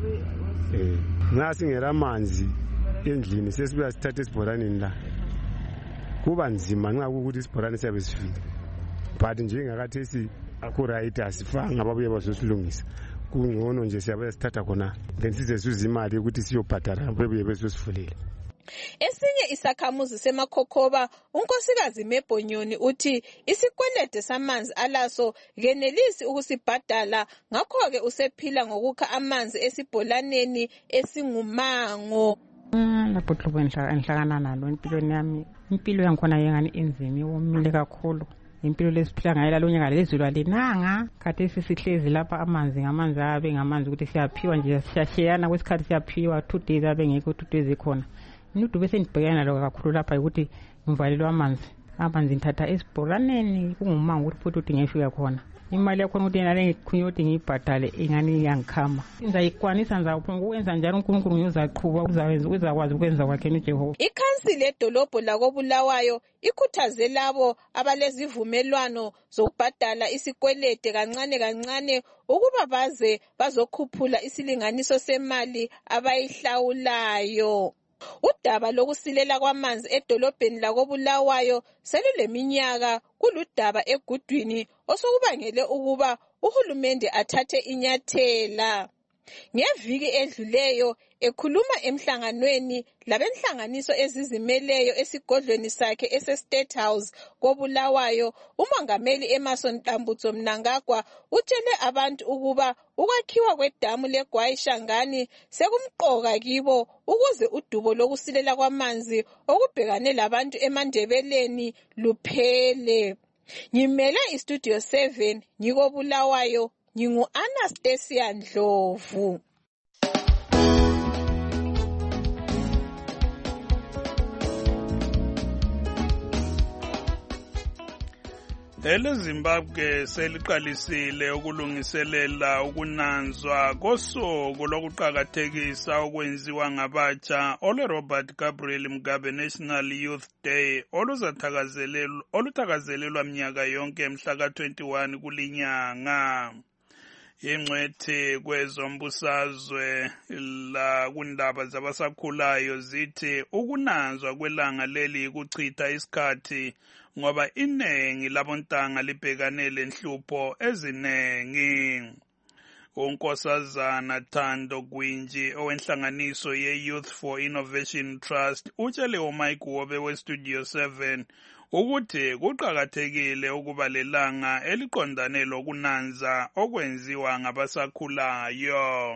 Nxa singela amanzi endlini sesibuya sithathe isibhoraneni la. Kuba nzima nxa ukuthi isibhorane siyabe sifile. But njengakathesi akuright asifanga babuye bazosilungisa. Kungcono nje siyabe sithatha khona then size size imali ukuthi siyobhadala bebuye bezosifulela. Esinye isakhamuzi seMakhokhoba unkosikazi Mebhonyoni uthi isikwelede samanzi alaso genelisi ukusibhadala ngakho ke usephila ngokukha amanzi esibholaneni esingumango. Lapho hlobo enhlakana nalo empilweni yami. Impilo yangikhona yengani inzima iwomile kakhulu. Impilo lesiphila ngayo lalonyaka lezulu alinanga khathesi sihlezi lapha amanzi abe ngamanzi ukuthi siyaphiwa nje siyashiyana kwesikhathi siyaphiwa 2 days abe ngekho 2 days ikhona. Umuntu bese ndibhekana lo kakhulu lapha ukuthi ngivalelwe amanzi ngithatha esibhoraneni kungumango ukuthi futhi uthi ngefika khona. Imali yakhona ukuthi yena lengikhunye ukuthi ngibhadale ingani yangikhama. Ngizayikwanisa ngizakwenza njalo uNkulunkulu uzaqhubeka uzakwazi ukwenza kwakhe uJehova. Ikhansili edolobho lakoBulawayo ikhuthaze labo abalezivumelwano zokubhadala isikwelede kancane ukuba baze bazokhuphula isilinganiso semali abayihlawulayo. Udaba lokusilela kwamanzi edolobheni lakoBulawayo seluleminyaka kuludaba egudwini osokubangele ukuba uhulumende athathe inyathela. Ngeviki edluleyo ekhuluma emhlanganweni labenhlanganiso ezizimeleyo esigodlweni sakhe ese-State House koBulawayo, umongameli Emmerson Tambutso Mnangagwa utshele abantu ukuba ukwakhiwa kwedamu leGwai Shangani sekumqoka kibo ukuze udubo lokusilela kwamanzi okubhekane labantu eMandebeleni luphele. Ngimele iStudio 7 ngikoBulawayo, ngingu-Anastasia Ndlovu. EleZimbabwe seliqalisile ukulungiselela ukunanzwa kosuku lokuqakathekisa okwenziwa ngabatsha olweRobert Gabriel Mugabe National Youth Day oluthakazelelwa mnyaka yonke mhla ka-21 kulinyanga. Ingcwethi kwezombusazwe la kundaba zabasakhulayo zithi ukunanzwa kwelanga leli kuchitha isikhathi ngoba iningi labontanga libhekane lenhlupho ezinengi. uNkosazana Thando Gwinji owenhlanganiso ye-Youth for Innovation Trust utshele uMike Wobe weStudio 7 ukuthi kuqakathekile ukuba lelanga eliqondane lokunanza okwenziwa ngabasakhulayo.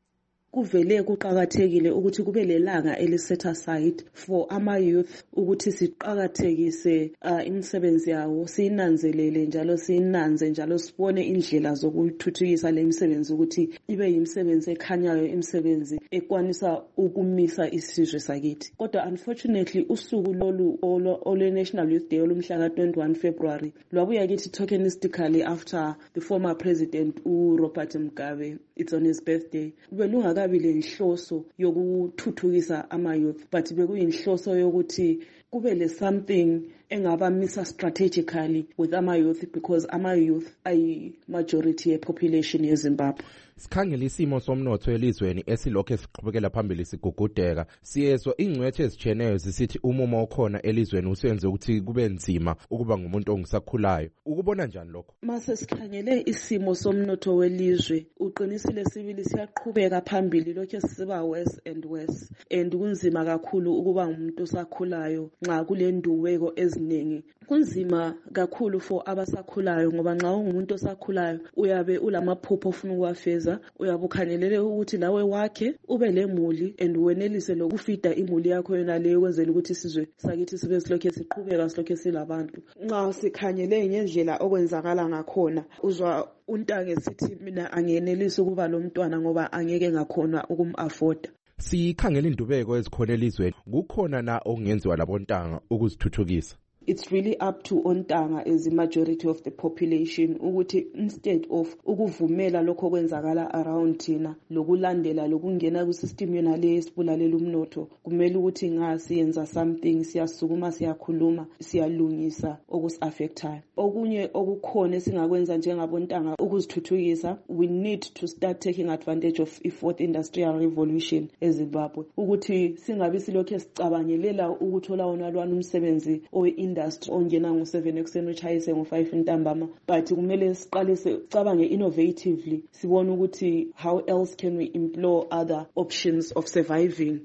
Kuvele kuqakathekile ukuthi kube lelanga eliset aside for ama-youth ukuthi siqakathekise imisebenzi yawo, siyinanzelele njalo siyinanze njalo sibone indlela zokuthuthukisa le misebenzi ukuthi ibe yimisebenzi ekhanyayo, imisebenzi ekwanisa ukumisa isizwe sakithi. Kodwa unfortunately usuku lolu olwe-National Youth Day olumhla ka-21 February lwabuya kithi tokenistically after the former president uRobert Mugabe, it's on his birthday. Belungakabile inhloso yokuthuthukisa ama-youth, but bekuyinhloso yokuthi kube le something engabamisa strategically with ama-youth because ama-youth ayi-majority ye-population yeZimbabwe. Sikhangela isimo somnotho elizweni esilokho esiqhubekela phambili sigugudeka. Siyezwa ingcwethu ezicheneyo zisithi umumo okhona elizweni usenze ukuthi kube nzima ukuba ngumuntu ongisakhulayo. Ukubona njani lokho? Mase sikhangele isimo somnotho welizwe, uqinisile sibili siyaqhubeka phambili lokho siba worse and worse, and kunzima kakhulu ukuba ngumuntu osakhulayo nxa kule nduweko eziningi. Kunzima kakhulu for abasakhulayo ngoba nxa ungumuntu osakhulayo uyabe ulamaphupho ofuna ukuwafeza, uyabe ukhangelele ukuthi nawe wakhe ube lemuli and wenelise lokufida imuli yakho yona leyo ukwenzela ukuthi isizwe sakithi sibe silokho siqhubeka silokho silabantu. Nxa sikhangele ngendlela okwenzakala ngakhona uzwa untange sithi mina angenelisi ukuba lo mntwana ngoba angeke ngakhona ukum-afforda. Sikhangela indubeko ezikhona elizweni, kukhona na okungenziwa labontanga ukuzithuthukisa? It's really up to ontanga as the majority of the population ukuthi instead of ukuvumela lokho kwenzakala around thina lokulandela lokungena kusystem yona le esibulalela umnotho, kumele ukuthi ngasiyenza something, siyasukuma siyakhuluma siyalungisa okusi-affectayo. Okunye okukhona singakwenza njengabontanga ukuzithuthukisa, we need to start taking advantage of i-fourth industrial revolution eZimbabwe ukuthi singabi silokho sicabangelela ukuthola wona lwana umsebenzi industry ongena ngo7 ekuseni uchayise ngo5 ntambama, but kumele siqale sicabange innovatively sibone ukuthi how else can we employ other options of surviving.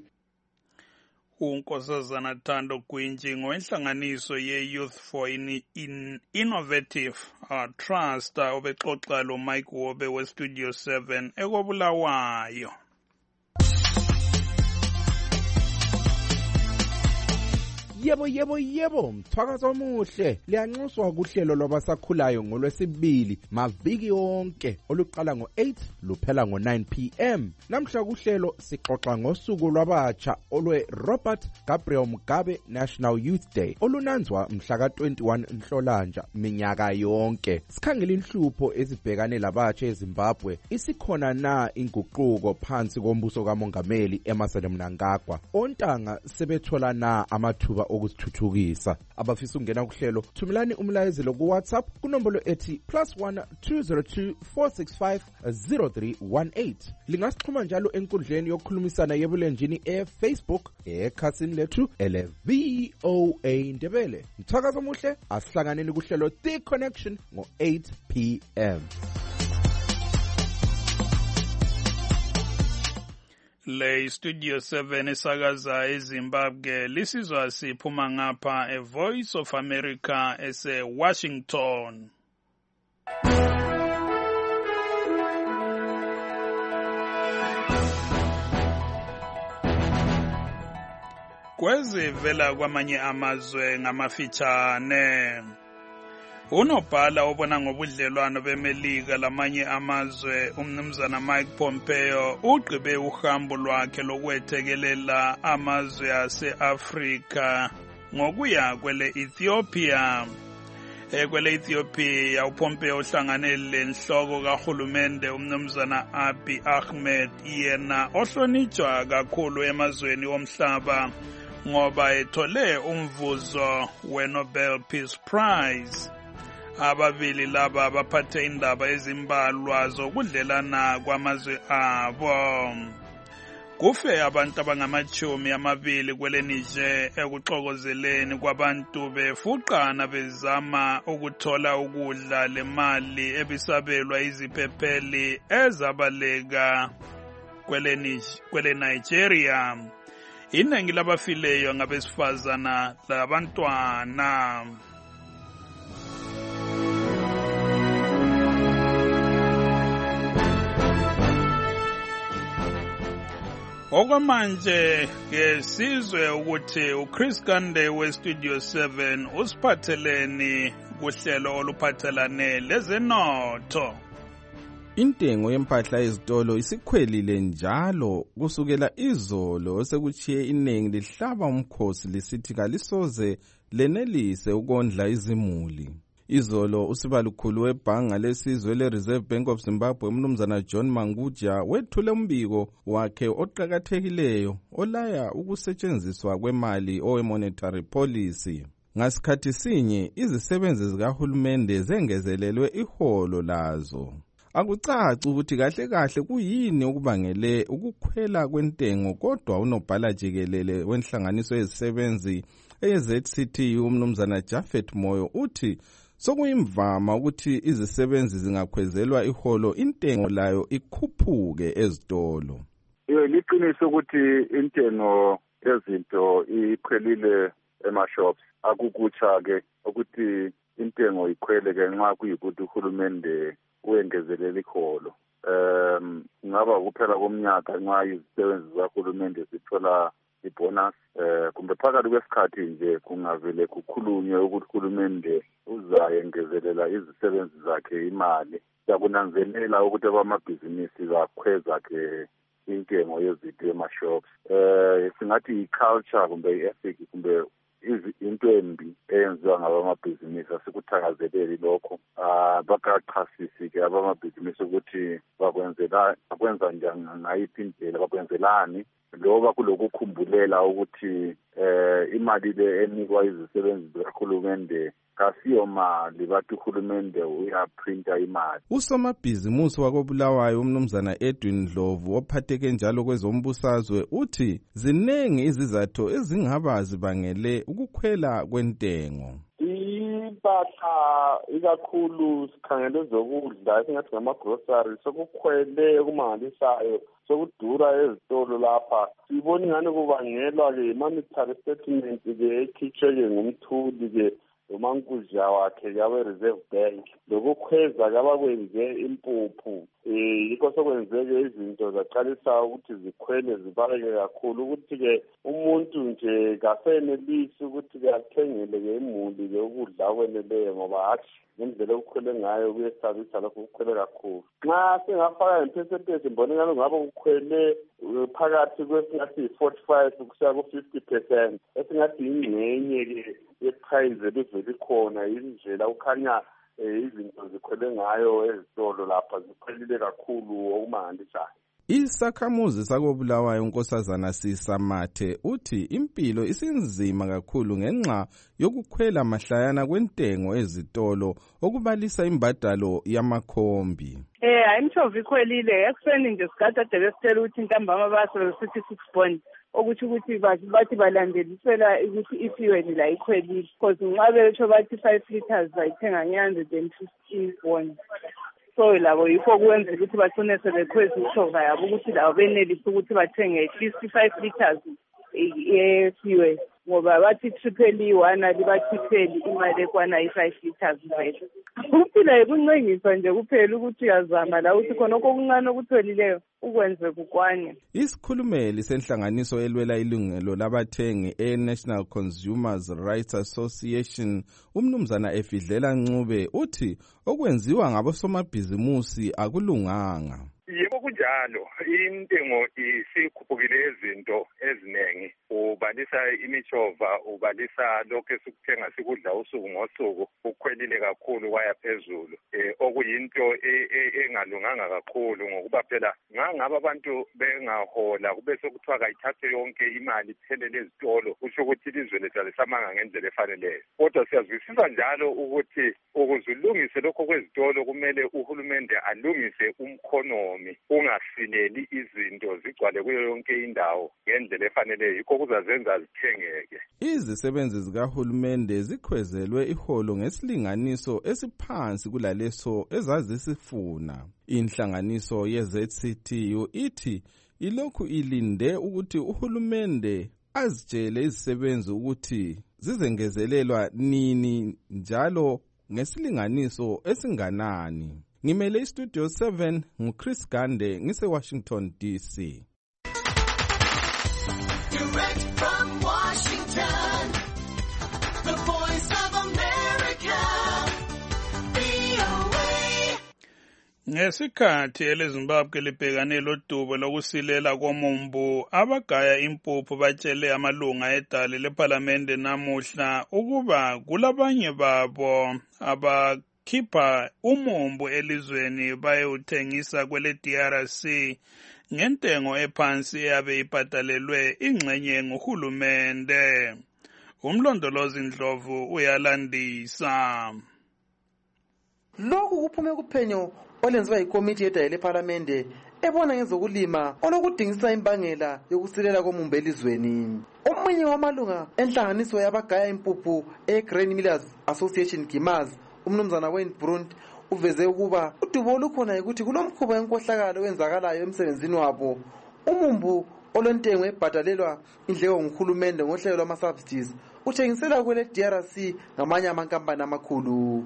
uNkosazana Thando Gwinji ngowenhlanganiso ye-Youth for Innovative Trust obexoxa lo Mike Wobe weStudio 7 ekoBulawayo. Yebo, mthwakazi omuhle. Liyanxuswa kuhlelo lwabasakhulayo ngolwesibili maviki yonke oluqala ngo-8 luphela ngo-9 p.m. Namhla kuhlelo sixoxa ngosuku lwabatsha olwe-Robert Gabriel Mugabe National Youth Day olunanzwa mhla ka-21 Nhlolanja minyaka yonke. Sikhangela inhlupho ezibhekane labatsha eZimbabwe. Isikhona na inguquko phansi kombuso kamongameli Emmerson Mnangagwa? Ontanga sebethola na amathuba okuzithuthukisa. Abafisa ukungena kuhlelo thumelani umlayezelo ku WhatsApp kunombolo ethi +1 202 465 0318. Lingasixhuma njalo enkundleni yokukhulumisana yebulenjini Facebook ekhasini lethu ele VOA Ndebele. Mthakazo muhle, asihlanganeni kuhlelo The Connection ngo-8 p.m. Le Studio 7 esakaza eZimbabwe lisizwa siphuma ngapha Voice of America ese-Washington. Kwezivela kwamanye amazwe ngamafitshane. Unobhala obona ngobudlelwano beMelika lamanye amazwe umnumzana Mike Pompeo ugqibe uhambo lwakhe lokwethekelela amazwe ase-Afrika ngokuya kwele Ethiopia. Kwele Ethiopia uPompeo uhlangane lenhloko kahulumende umnumzana Abiy Ahmed yena ohlonitshwa kakhulu emazweni omhlaba ngoba ethole umvuzo weNobel Peace Prize. Ababili laba baphathe indaba ezimbalwa zokudlelana kwamazwe abo. Kufe abantu abangama-20 kwele Niger ekuxokozeleni kwabantu befuqana bezama ukuthola ukudla lemali ebisabelwa iziphepheli ezabaleka kwele Nigeria. Iningi labafileyo ngabesifazana labantwana. Okwamanje ke sizwe ukuthi uChris Kande weStudio 7 usiphatheleni kuhlelo oluphathelane lezenotho. Intengo yempahla ezitolo isikhwelile njalo kusukela izolo sekuchiye iningi lihlaba umkhosi lisithi kalisoze lenelise ukondla izimuli. Izolo usibalukhulu webhanga lesizwe le-Reserve Bank of Zimbabwe umnumzana John Manguja wethule umbiko wakhe oqakathekileyo olaya ukusetshenziswa kwemali owe-monetary policy. Ngasikhathi sinye izisebenzi zikahulumende zengezelelwe iholo lazo. Akucaci ukuthi kahle kahle kuyini okubangele ukukhwela kwentengo, kodwa unobhala jikelele wenhlanganiso yezisebenzi eZCT umnumzana Jafet Moyo uthi sokuyimvama ukuthi izisebenzi zingakhwezelwa iholo intengo layo ikhuphuke ezitolo. Liqiniso ukuthi intengo yezinto ikhwelile ema-shops. Akukutsha ke ukuthi intengo ikhwele ke nxa kuyikuthi uhulumende uyengezelela iholo. Ngaba kuphela komnyaka nxa izisebenzi zikahulumende zithola ibonus, kumbe phakathi kwesikhathi nje kungavele kukhulunywe ukuthi uhulumende uzayengezelela izisebenzi zakhe imali. Siyakunanzelela ukuthi abamabhizinisi bakhweza ke intengo yezinto ema-shops. Singathi i-culture kumbe i-ethic kumbe into embi eyenziwa ngabamabhizinisi asikuthakazeleli lokho. Bakachasisi ke abamabhizinisi ukuthi bakwenza njani ngayiphi indlela, bakwenzelani, loba kulokukhumbulela ukuthi imali le enikwa izisebenzi zikahulumende kasiyo mali, bathi uhulumende uyaprinta imali. Usomabhizimusi wakobulawayo umnumzana Edwin Dlovu ophatheke njalo kwezombusazwe uthi zinengi izizathu ezingaba zibangele ukukhwela kwentengo. Impahla ikakhulu sikhangele zokudla esingathi ngama-grocery sokukhwele okumangalisayo, sokudura ezitolo lapha. Sibona ingane kubangelwa-ke i-monetary statement-ke ekhitshwe-ke ngumthuli-ke uMankuja wakhe awe-Reserve Bank, lokukhweza kabakwenze impuphu. Yikho sokwenzeke izinto zaqalisa ukuthi zikhwele zibaleke kakhulu, ukuthi-ke umuntu nje kasenelisi ukuthi-ke athengele-ke imuli-ke ukudla okweneleyo, ngoba hatshi ngendlela okukhwele ngayo kuyesabisa lokho kukhwele kakhulu. Nxa singafaka nge-percentage mbona ingane ngabe kukhwele phakathi kwesingathi 45 kusiya ku-50%, esingathi ingxenye-ke yeprice elivele ikhona indlela ukhanya izinto zikhwele ngayo ezitolo lapha zikhwelile kakhulu okumangalisayo. Isakhamuzi sakobulawayo unkosazana Sisamathe uthi impilo isinzima kakhulu ngenxa yokukhwela mahlayana kwentengo ezitolo okubalisa imbadalo yamakhombi. Imishova ikhwelile ekuseni nje sigada besitela ukuthi intambama basebesithi 6 bond okuthi bathi balandelisela ukuthi ifuel la ikhwelile because nxa besho bathi 5 liters bayithenga nge-150 bond. So labo yikho kwenza ukuthi bagcine sebekhweza imishova yabo ukuthi labo benelise ukuthi bathenge at least 5 liters ye-fuel ngoba bathi triple one libathipheli imali ekwana i-5 liters vele. Ukuphila ikuncengisa nje kuphela ukuthi uyazama la uthi khona okuncane okutholileyo ukwenze kukwane. Isikhulumeli senhlanganiso elwela ilungelo labathengi e-National Consumers Rights Association umnumzana Efidlela Ncube uthi okwenziwa ngabosomabhizimusi akulunganga. Yebo kunjalo, intengo isikhuphukile izinto eziningi, ubalisa imishova, ubalisa lokho esikuthenga sikudla usuku ngosuku, ukhwelile kakhulu kwaya phezulu, okuyinto engalunganga kakhulu ngokuba phela ngaba abantu bengahola kube sekuthiwa kayithathe yonke imali iphelele ezitolo, kusho ukuthi ilizwe lethu alisamanga ngendlela efaneleyo. Kodwa siyazwisisa njalo ukuthi ukuze ulungise lokho kwezitolo kumele uhulumende alungise umkhonomi ungasileli izinto zigcwale kuyo yonke indawo ngendlela efaneleyo, yikho kuzazenza zithengeke. Izisebenzi zikahulumende zikhwezelwe iholo ngesilinganiso esiphansi kulaleso ezazisifuna. Inhlanganiso ye-ZCTU ithi ilokhu ilinde ukuthi uhulumende azitshele izisebenzi ukuthi zizengezelelwa nini njalo ngesilinganiso esinganani. Ngimele iStudio 7 nguChris Gande ngise-Washington DC. Direct from Washington, the voice of America, VOA. Ngesikhathi eleZimbabwe libhekane lodubo lokusilela komumbu, abagaya impuphu batshele amalunga edale lePhalamende namuhla ukuba kulabanye babo abakhipha umumbu elizweni bayewuthengisa kwele DRC ngentengo ephansi eyabe ibhadalelwe ingxenye nguhulumende. Umlondolozi Ndlovu uyalandisa. Lokhu kuphume kuphenyo olwenziwa yikomiti yedale lePhalamende ebona ngezokulima olokudingisa imbangela yokusilela komumbu elizweni. Omunye wamalunga enhlanganiso yabagaya impuphu eGrain Millers Association Gimazi, umnumzana Wayne Brunt, uveze ukuba udubo olukhona ukuthi kulomkhuba wenkohlakalo wenzakalayo emsebenzini wabo. Umumbu olontengo ebhadalelwa indleko nguhulumende ngohlelo lwama-subsidies uthengisela kwele DRC ngamanye amankampani amakhulu.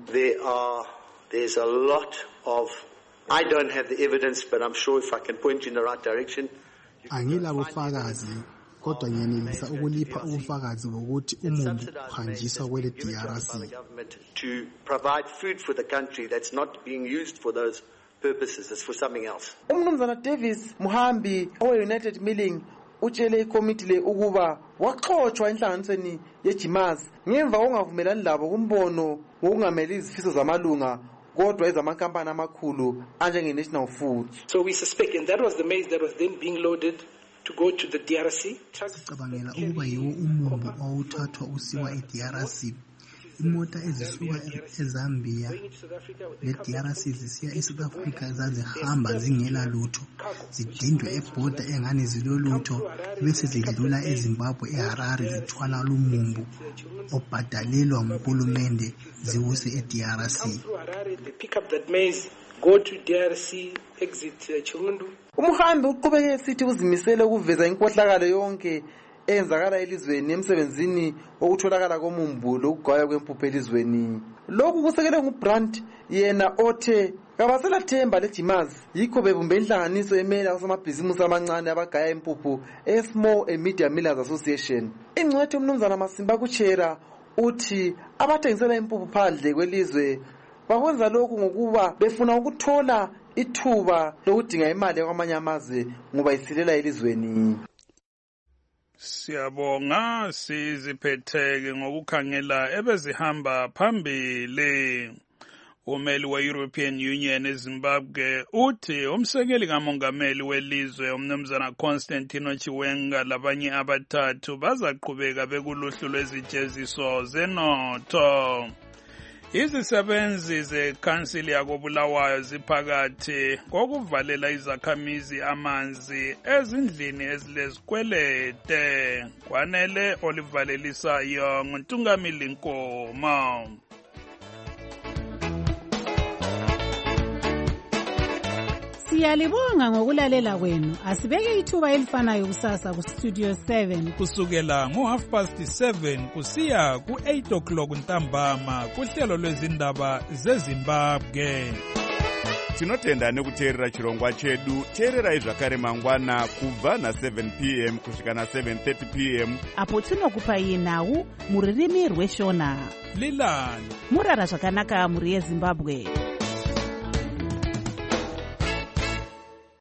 There's a lot of, I don't have the evidence, but I'm sure if I can point you in the right direction. Angilabufakazi kodwa ngiyenelisa ukulipha ubufakazi bokuthi umumbu uhanjiswa kwele DRC to provide food for the country that's not being used for those purposes, it's for something else. Umnumzana Davis Muhambi owe-United Milling utshele ikomiti le ukuba waxoxwa enhlanganisweni yeGimazi ngemva kokungavumelani labo kumbono ngokungameli izifiso zamalunga kodwa ezamankampani amakhulu anjenge-National Foods. So we suspect, and that was the maize that was then being loaded to go to the DRC. Sicabangela ukuba yiwo umumbu owuthathwa usiwa eDRC. Imota ezisuka eZambia neDRC zisiya eSouth Africa zazihamba zingela lutho, zidindwe ebhoda engani zilolutho bese zidlula eZimbabwe eHarare zithwala lumumbu obhadalelwa nguhulumende ziwuse eDRC. They pick up that maize, go to DRC, exit Chirundu. Umuhambi uqhubeke esithi uzimisele ukuveza inkohlakalo yonke eyenzakala elizweni emsebenzini okutholakala komumbu lokugaya kwempuphu elizweni. Lokhu kusekelwe nguBrand yena othe kabasela themba leGimazi yikho bebumbe inhlanganiso emela osomabhizimusi amancane abagaya impuphu eSmall and Medium Millers Association. Ingcwethu umnumzana Masimba kuchera uthi abathengisela impuphu phandle kwelizwe bakwenza lokhu ngokuba befuna ukuthola ithuba lokudinga imali kwamanye amazwe ngoba isilela elizweni. Siyabonga siziphetheke ngokukhangela ebezihamba phambili. Umeli we-European Union eZimbabwe uthi umsekeli kamongameli welizwe umnumzana Constantino Chiwenga labanye abathathu bazaqhubeka bekuluhlu lwezijeziso zenotho. Izisebenzi zekhansili yakobulawayo ziphakathi kokuvalela izakhamizi amanzi ezindlini ezilezikwelete. Kwanele olivalelisayo nguNtungamili Nkomo. Siyalibonga ngokulalela kwenu. Asibeke ithuba elifanayo kusasa ku Studio 7 kusukela ngo7:30 kusiya ku8 ntambama kuhlelo lwezindaba zeZimbabwe. Tinotenda nekuteerera chirongwa chedu. Teererai zvakare mangwana kubva na7 p.m. kusvika na7:30 p.m. apo tinokupai nhau muririmi rweshona. Lilani murara zvakanaka muri yeZimbabwe.